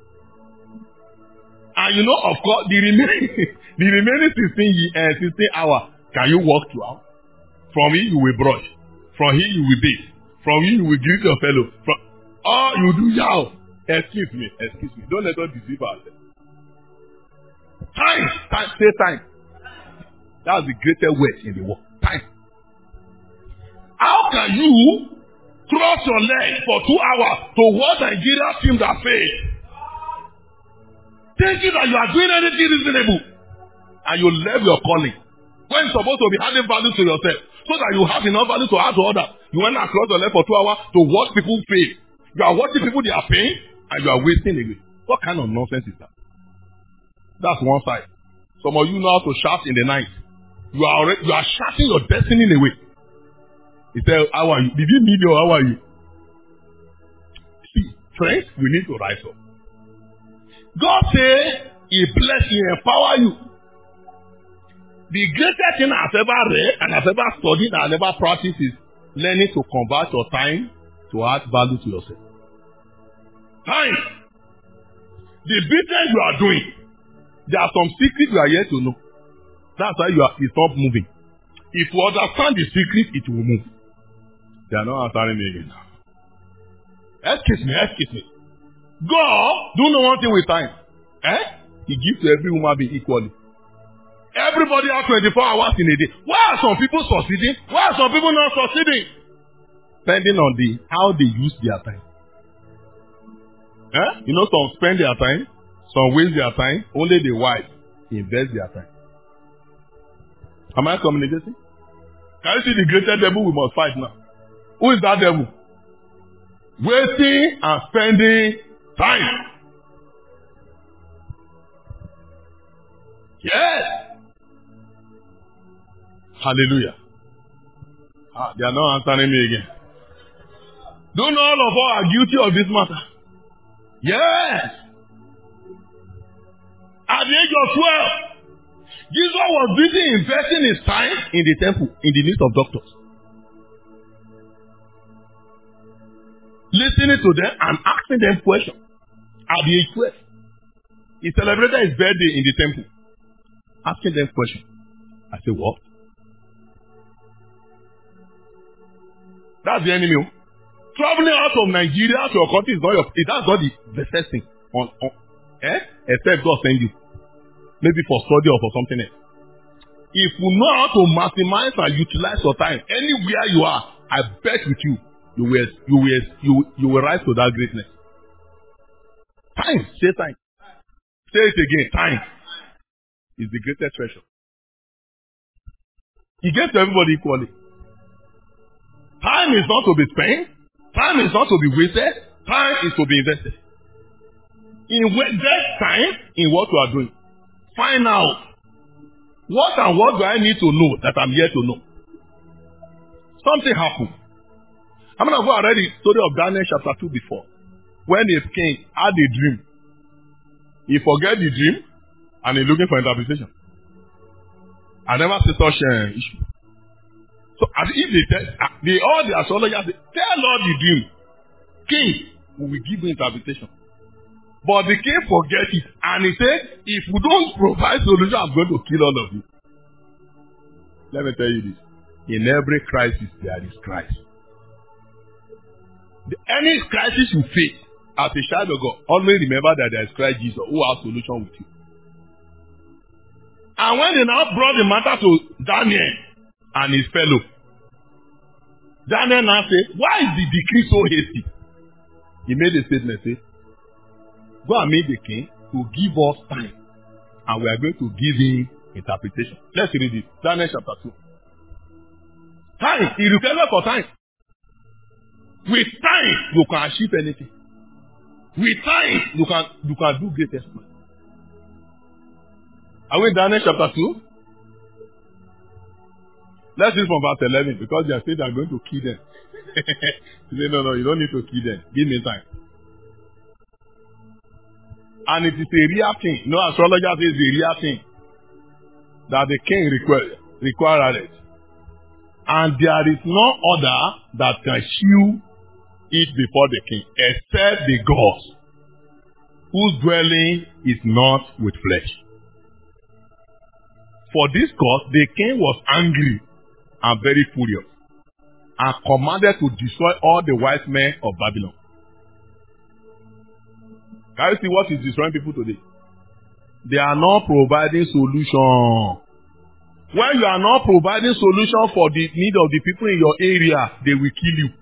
And you know, of course, the remaining, the remaining sixteen, uh, sixteen hours, can you walk throughout? From here you will brush. From here you will bathe. From here you will greet your fellow. From all you do now. Excuse me, excuse me. Don't let us deceive ourselves. Time, time, say time. That's the greatest word in the world. Time. How can you cross your leg for two hours to watch Nigeria team that fail? Thinking that you are doing anything reasonable, and you left your calling when you're supposed to be adding value to yourself, so that you have enough value to add to others. You went across your leg for two hours to watch people fail. You are watching people they are paying, and you are wasting away. What kind of nonsense is that? That's one side. Some of you know how to shout in the night. You are already, you are shouting your destiny away. He said, "How are you? Did you need your how are you?" See, friends, we need to rise up. God say He bless you, empower you. The greatest thing I've ever read and I've ever studied and I've ever practiced is learning to convert your time to add value to yourself. Time. The business you are doing, there are some secrets you are yet to know. That's why you are it's not moving. If you understand the secret, it will move. They are not answering me again. Excuse me, excuse me. God do know one thing with time. Eh? He gives to every human being equally. Everybody has twenty-four hours in a day. Why are some people succeeding? Why are some people not succeeding? Depending on the how they use their time. Eh? You know, some spend their time, some waste their time. Only the wise invest their time. Am I communicating? Can you see the greatest devil we must fight now? Who is that devil? Wasting and spending time. Yes. Hallelujah. Ah, they are not answering me again. Don't all of us are guilty of this matter? Yes. At the age of twelve, Jesus was busy investing his time in the temple, in the midst of doctors. Listening to them and asking them questions. At the age of twelve, he celebrated his birthday in the temple. Asking them questions. I say, what? That's the enemy. Traveling out of Nigeria to your country is not your, that's not the, the first thing. On, on, eh? Except God send you. Maybe for study or for something else. If you know how to maximize and utilize your time, anywhere you are, I bet with you, you will, you will, you, you will rise to that greatness. Time, say time. Say it again, time is the greatest treasure. He gave to everybody equally. Time is not to be spent. Time is not to be wasted. Time is to be invested. Invest time in what you are doing. Find out what and what do I need to know that I'm here to know. Something happened. I'm going to go and read the story of Daniel chapter two before. When a king had a dream, he forget the dream and he's looking for interpretation. I never see such an issue. So as if they tell, they, all the astrologers say, tell all the dream. King, we will give you interpretation. But the king forget it and he said, if you don't provide solution, I'm going to kill all of you. Let me tell you this. In every crisis, there is Christ. The, any crisis you face as a child of God, always remember that there is Christ Jesus who has solution with you. And when they now brought the matter to Daniel and his fellow, Daniel now said, why is the decree so hasty? He made a statement, say, go and meet the king to give us time, and we are going to give him interpretation. Let's read it. Daniel chapter two. Time. He requested for time. With time, you can achieve anything. With time, you can you can do great exploits. Are we in Daniel chapter two? Let's read from verse eleven, because they are saying they are going to kill them. He said, no, no, you don't need to kill them. Give me time. And it is a real thing. No astrologer says it's a real thing that the king require, required it. And there is no other that can shew it before the king, except the gods, whose dwelling is not with flesh. For this cause, the king was angry and very furious, and commanded to destroy all the wise men of Babylon. Can you see what is destroying people today? They are not providing solution. When you are not providing solution for the need of the people in your area, they will kill you.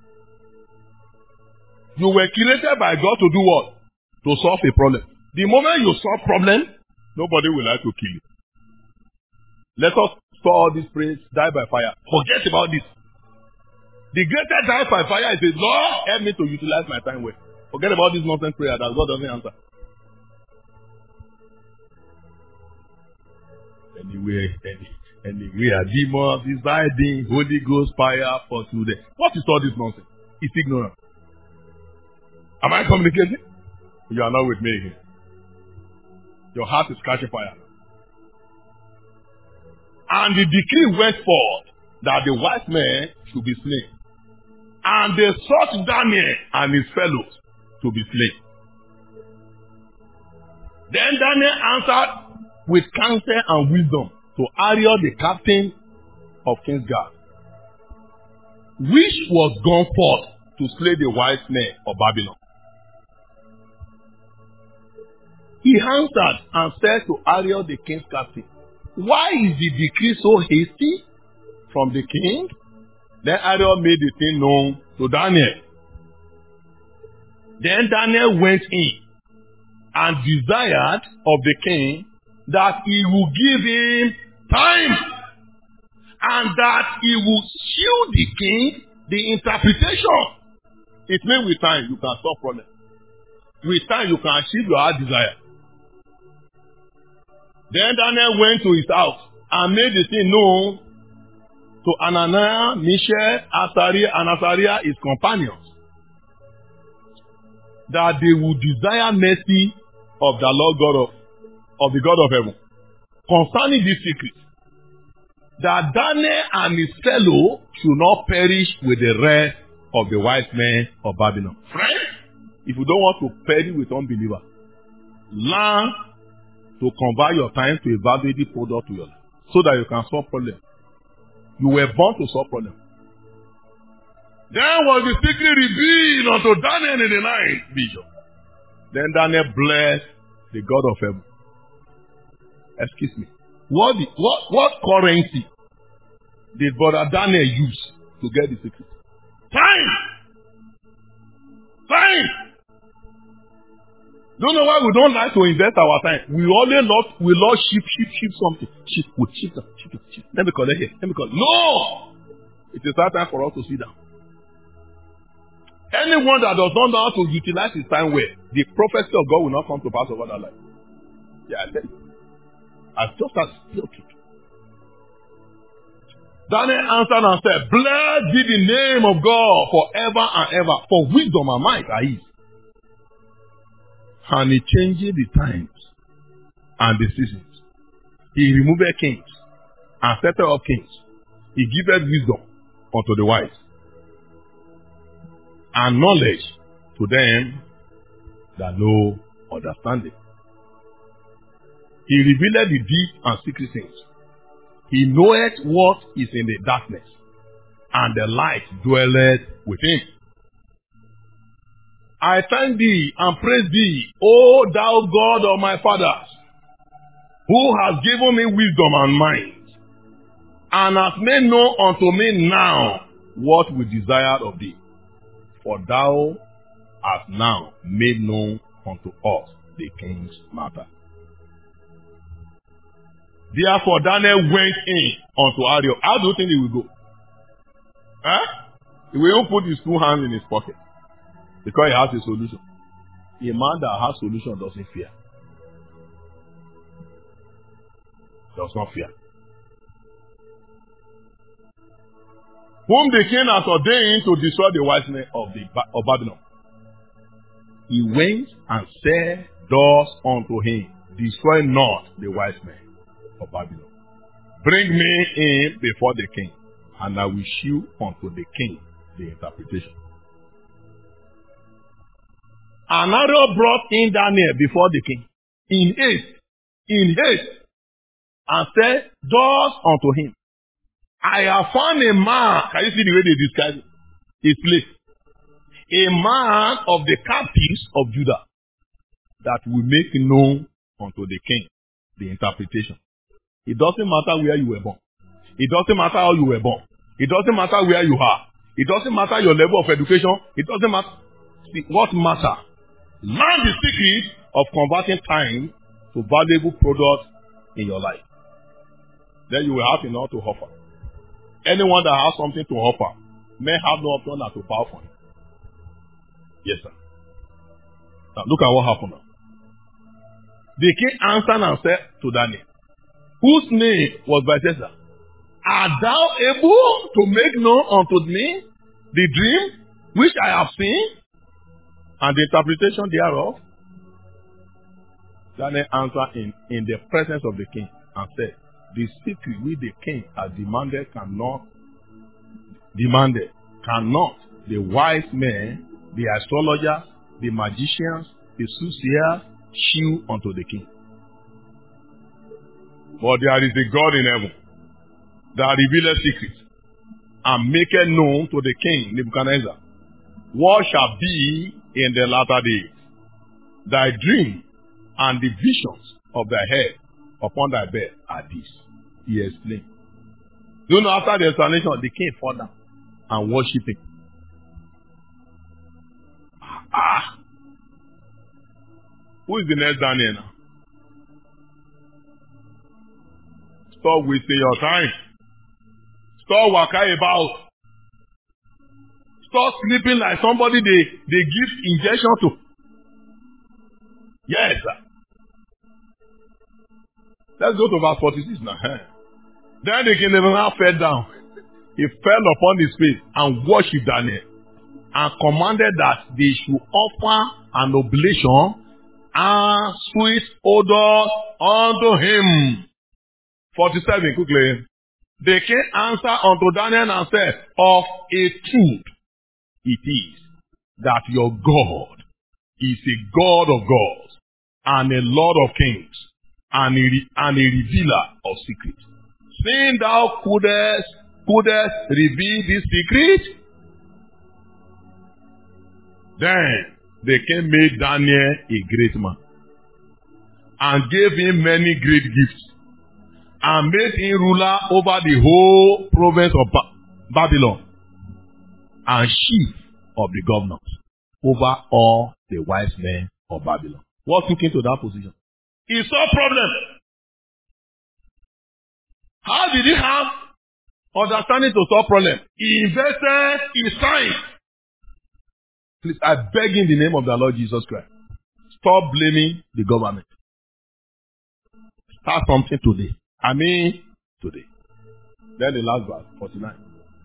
You were created by God to do what? To solve a problem. The moment you solve problem, nobody will like to kill you. Let us store all this praise, die by fire. Forget about this. The greatest die by fire is the Lord, help me to utilize my time well. Forget about this nonsense prayer that God doesn't answer. Anyway, any, anyway, a demon is hiding, Holy Ghost fire for today. What is all this nonsense? It's ignorant. Am I communicating? You are not with me again. Your heart is catching fire. And the decree went forth that the wise men should be slain. And they sought Daniel and his fellows to be slain. Then Daniel answered with counsel and wisdom to Arioch, the captain of King's guard, which was gone forth to slay the wise men of Babylon. He answered and said to Arioch, the king's captain, why is the decree so hasty from the king? Then Arioch made the thing known to Daniel. Then Daniel went in and desired of the king that he would give him time, and that he would shew the king the interpretation. It means with time you can solve problems. With time you can achieve your heart desire. Then Daniel went to his house and made the thing known to Ananiah, Mishael, Azariah, and Azariah his companions, that they would desire mercy of the Lord God of, of the God of heaven concerning this secret, that Daniel and his fellow should not perish with the rest of the wise men of Babylon. Friends, if you don't want to perish with unbelievers, learn to convert your time to a valuable product to your life, so that you can solve problems. You were born to solve problems. Then was the secret revealed unto Daniel in the night vision. Then Daniel blessed the God of heaven. Excuse me. What the, what what currency did brother Daniel use to get the secret? Time! Time! Don't know why we don't like to invest our time. We always love, we love shift, shift, shift something. Shift, we shift, shift, shift. Let me collect here. Let me collect. No! It is that time for us to sit down. Anyone that does not know how to utilize his time well, the prophecy of God will not come to pass over that life. Yeah, I tell you. I just as still truth. Daniel answered and said, blessed be the name of God forever and ever, for wisdom and might are his. And he changed the times and the seasons. He removed kings and set up kings. He giveth wisdom unto the wise, and knowledge to them that know understanding. He revealed the deep and secret things. He knoweth what is in the darkness, and the light dwelleth with him. I thank thee and praise thee, O thou God of my fathers, who hast given me wisdom and mind, and hast made known unto me now what we desire of thee. For thou hast now made known unto us the king's matter. Therefore Daniel went in unto Arioch. How do you think he will go? Huh? He will put his two hands in his pocket because he has a solution. A man that has solution doesn't fear. Does not fear. Whom the king has ordained to destroy the wise men of, the, of Babylon. He went and said thus unto him, destroy not the wise men of Babylon. Bring me in before the king, and I will shew unto the king the interpretation. And Arioch brought in Daniel before the king in haste, in haste, and said thus unto him, I have found a man. Can you see the way they describe it? His place. A man of the captives of Judah that will make known unto the king the interpretation. It doesn't matter where you were born. It doesn't matter how you were born. It doesn't matter where you are. It doesn't matter your level of education. It doesn't matter. See, what matters? Learn the secret of converting time to valuable products in your life. Then you will have enough to offer. Anyone that has something to offer may have no option than to bow for him. Yes, sir. Now look at what happened now. The king answered and said to Daniel, whose name was Belshazzar, art thou able to make known unto me the dream which I have seen, and the interpretation thereof? Daniel answered in, in the presence of the king and said, the secret which the king has demanded cannot, demanded, cannot the wise men, the astrologers, the magicians, the soothsayers shew unto the king. For there is a God in heaven that revealeth secrets and maketh known to the king Nebuchadnezzar what shall be in the latter days. Thy dream and the visions of thy head upon thy bed are these. He explained. You know, after the explanation, the king fell down and worshipped him. Ah! Who is the next Daniel now? Stop wasting your time. Stop walking about. Stop sleeping like somebody they, they give injection to. Yes, sir. Let's go to verse forty-six now. Then the king Nebuchadnezzar fell down. He fell upon his face and worshipped Daniel, and commanded that they should offer an oblation and sweet odor unto him. forty-seven, quickly. The king answered unto Daniel and said, of a truth it is that your God is a God of gods and a Lord of kings and a, and a revealer of secrets. Seeing thou couldest, couldest reveal this secret, then the king made Daniel a great man and gave him many great gifts and made him ruler over the whole province of ba- Babylon. and chief of the governors over all the wise men of Babylon. What took him to that position? He saw problem. How did he have understanding to solve problem? He invested his time. Please, I beg in the name of the Lord Jesus Christ. Stop blaming the government. Start something today. I mean, today. Then the last verse, forty-nine.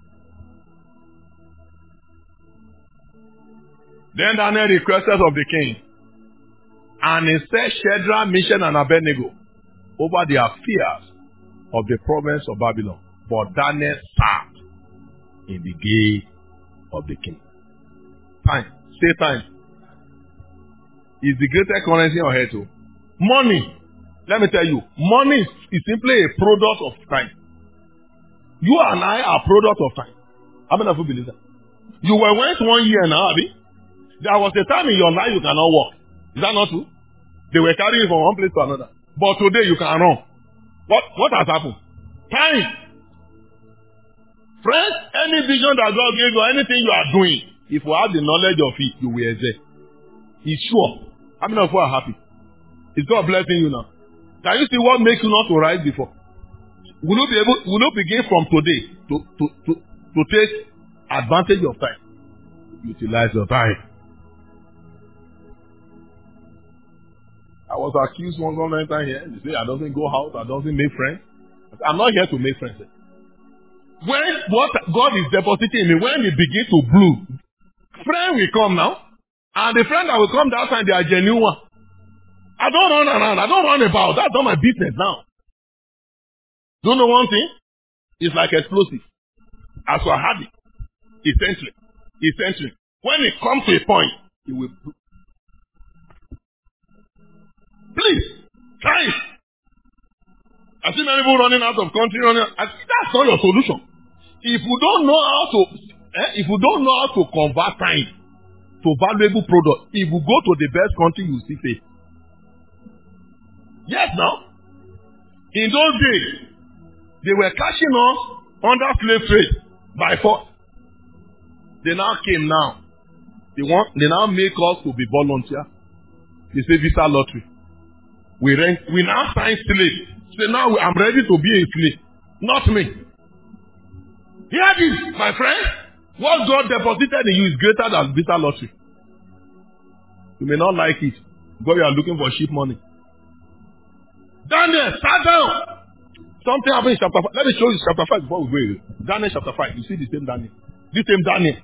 Then Daniel requested of the king, and he set Shadrach, Meshach, and Abednego over the affairs of the province of Babylon. But Daniel sat in the gate of the king. Time. Say time. Is the greatest currency on earth too. Money. Let me tell you, money is, is simply a product of time. You and I are product of time. How many of you believe that? You were went one year now, Abi. There was a time in your life you cannot walk. Is that not true? They were carrying you from one place to another. But today you can run. What what has happened? Time. Friends, any vision that God gave you, anything you are doing, if you have the knowledge of it, you will excel. It's sure. How many of you are happy? Is God blessing you now? Can you see what makes you not to rise before? Will you be able? Will you begin from today to to to to take advantage of time? Utilize your time. I was accused one time here. They say I don't go out. I don't make friends. I'm not here to make friends. When what God is depositing in me, when it begins to bloom, friend will come now, and the friend that will come that time they are genuine. I don't run around. I don't run about. That's not my business now. Do you know one thing? It's like explosive. As for habit, it's entering. It's entering. When it comes to a point, it will. Please, try it. I see many people running out of country. Running. I see that's not your solution. If you don't know how to, eh, if you don't know how to convert time to valuable product, if you go to the best country, you see faith. Yes, now. In those days, they were catching us under slave trade by force. They now came now. They want. They now make us to be volunteer. They say visa lottery. We rent. We now sign slave. Say now I'm ready to be a slave. Not me. Hear this, my friend. What God deposited in you is greater than visa lottery. You may not like it because you are looking for cheap money. Daniel, sat down. Something happened in chapter five. Let me show you chapter five before we go. Daniel chapter five. You see the same Daniel. This same Daniel.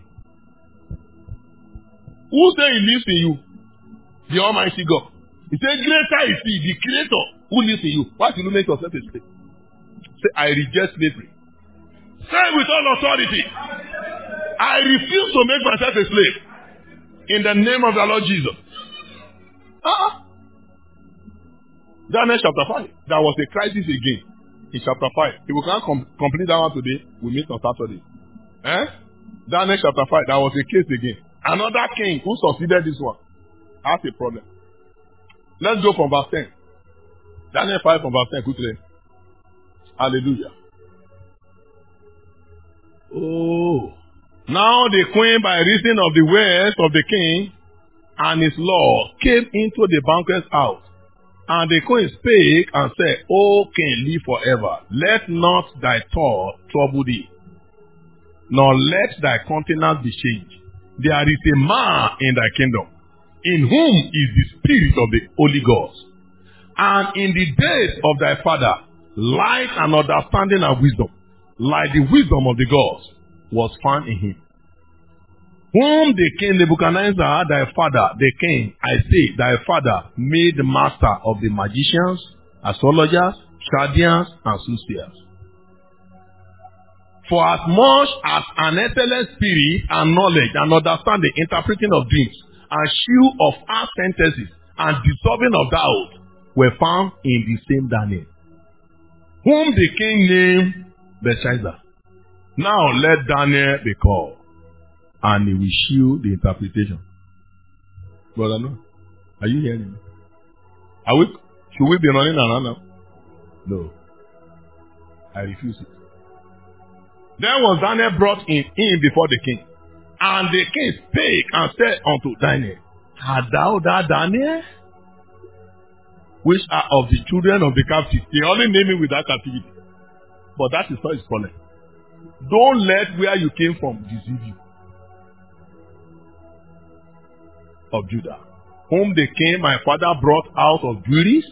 Who say he lives in you? The Almighty God. He said, greater is he, the Creator, who lives in you. Why should you make yourself a slave? Say, I reject slavery. Say with all authority, I refuse to make myself a slave. In the name of the Lord Jesus. Uh-uh. Daniel chapter five. There was a crisis again in chapter five. If we can't com- complete that one today, we meet on Saturday. Eh? Daniel chapter five. There was a case again. Another king who succeeded this one has a problem. Let's go from verse ten. Daniel five from verse ten quickly. Hallelujah. Oh. Now the queen, by reason of the words of the king and his law, came into the banquet house. And the queen spake and said, O king, live forever. Let not thy thought trouble thee, nor let thy countenance be changed. There is a man in thy kingdom, in whom is the spirit of the Holy Ghost. And in the days of thy father, light and understanding and wisdom, like the wisdom of the gods, was found in him. Whom the king Nebuchadnezzar, thy father, the king, I say, thy father, made master of the magicians, astrologers, Chaldeans, and soothsayers. For as much as an excellent spirit and knowledge and understanding, interpreting of dreams, and shew of hard sentences, and dissolving of doubt, were found in the same Daniel, whom the king named Belshazzar. Now let Daniel be called, and he will shew the interpretation. Brother, no? Are you hearing me? Are we, should we be running around now? No. I refuse it. Then was Daniel brought in, in before the king. And the king spake and said unto Daniel, art thou that Daniel, which are of the children of the captive? They only name me with that captivity. But that is not his problem. Don't let where you came from deceive you. Of Judah, whom the king my father brought out of Judas,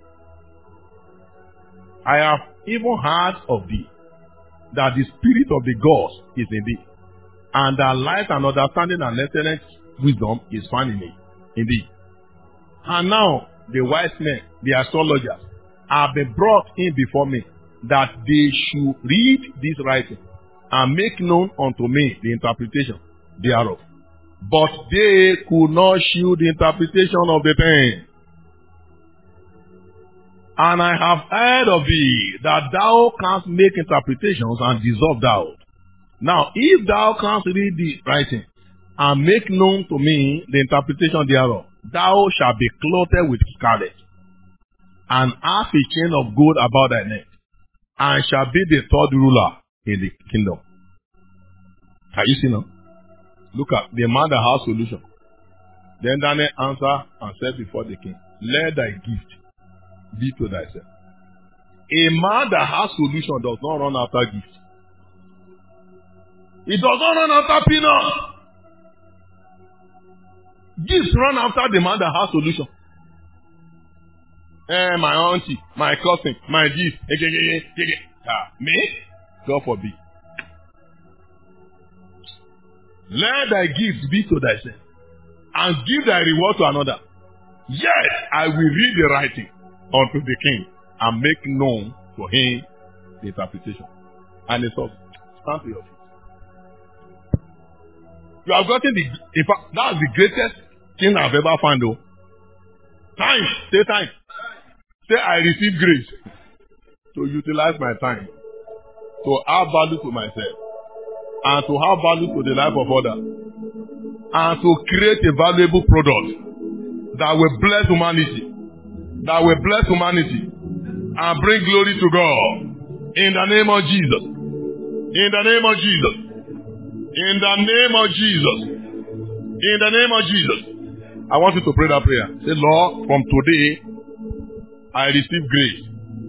I have even heard of thee, that the spirit of the gods is in thee, and that light and understanding and excellent wisdom is found in thee. In thee. And now the wise men, the astrologers, have been brought in before me, that they should read this writing and make known unto me the interpretation thereof. But they could not shew the interpretation of the thing. And I have heard of thee, that thou canst make interpretations and dissolve doubt. Now, if thou canst read the writing and make known to me the interpretation thereof, thou shalt be clothed with scarlet, and have a chain of gold about thy neck, and shall be the third ruler in the kingdom. Can you see now? Look at the man that has solution. Then Daniel answered and said before the king, let thy gift be to thyself. A man that has solution does not run after gift. He does not run after peanuts. Gifts run after the man that has solution. Eh, my auntie, my cousin, my gift. Ah, me? God forbid. Let thy gifts be to thyself, and give thy reward to another. Yet I will read the writing unto the king, and make known to him the interpretation. And he said, stand to your feet. You have gotten the, in fact, that's the greatest thing I've ever found though. Time, say time. Say I receive grace to utilize my time, to add value to myself, and to have value to the life of others, and to create a valuable product that will bless humanity, that will bless humanity, and bring glory to God. In the name of Jesus. In the name of Jesus. In the name of Jesus. In the name of Jesus. I want you to pray that prayer. Say, Lord, from today, I receive grace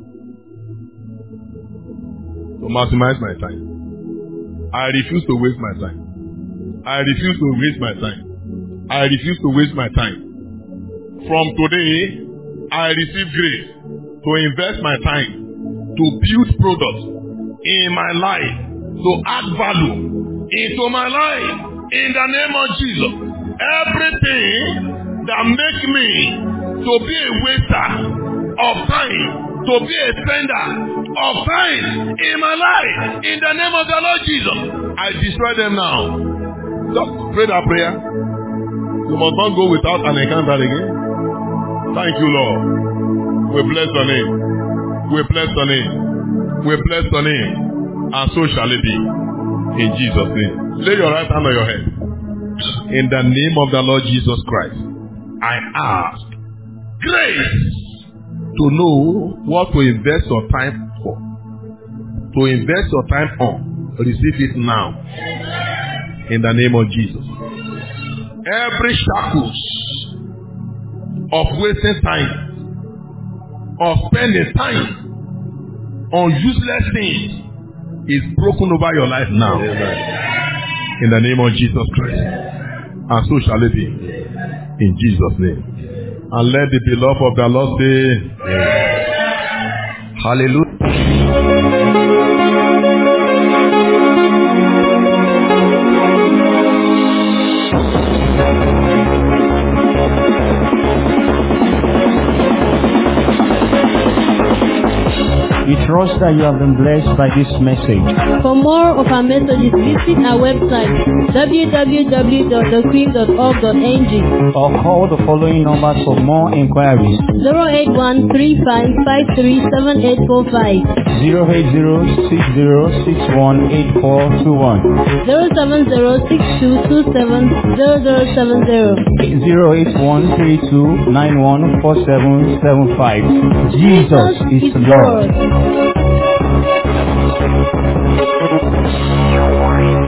to maximize my time. I refuse to waste my time. I refuse to waste my time. I refuse to waste my time. From today, I receive grace to invest my time, to build products in my life, to add value into my life. In the name of Jesus. Everything that makes me to be a waster of time, to be a spender of time in my life, in the name of the Lord Jesus, I destroy them now. Just pray that prayer. You must not go without an encounter again. Thank you, Lord. We bless your name. We bless your name. We bless your name. And so shall it be. In Jesus' name. Lay your right hand on your head. In the name of the Lord Jesus Christ, I ask grace to know what to invest your time for. To invest your time on. Receive it now. In the name of Jesus. Every shackles of wasting time, of spending time on useless things, is broken over your life now. In the name of Jesus Christ. And so shall it be. In Jesus' name. And let the beloved of the Lord say, Amen. Hallelujah. We trust that you have been blessed by this message. For more of our messages, visit our website w w w dot the queen dot org dot n g or call the following numbers for more inquiries. zero eight one three five five three seven eight four five, zero eight zero six zero six one eight four two one, zero seven zero six two two seven zero zero seven zero, zero eight one three two nine one four seven seven five. Jesus is Lord.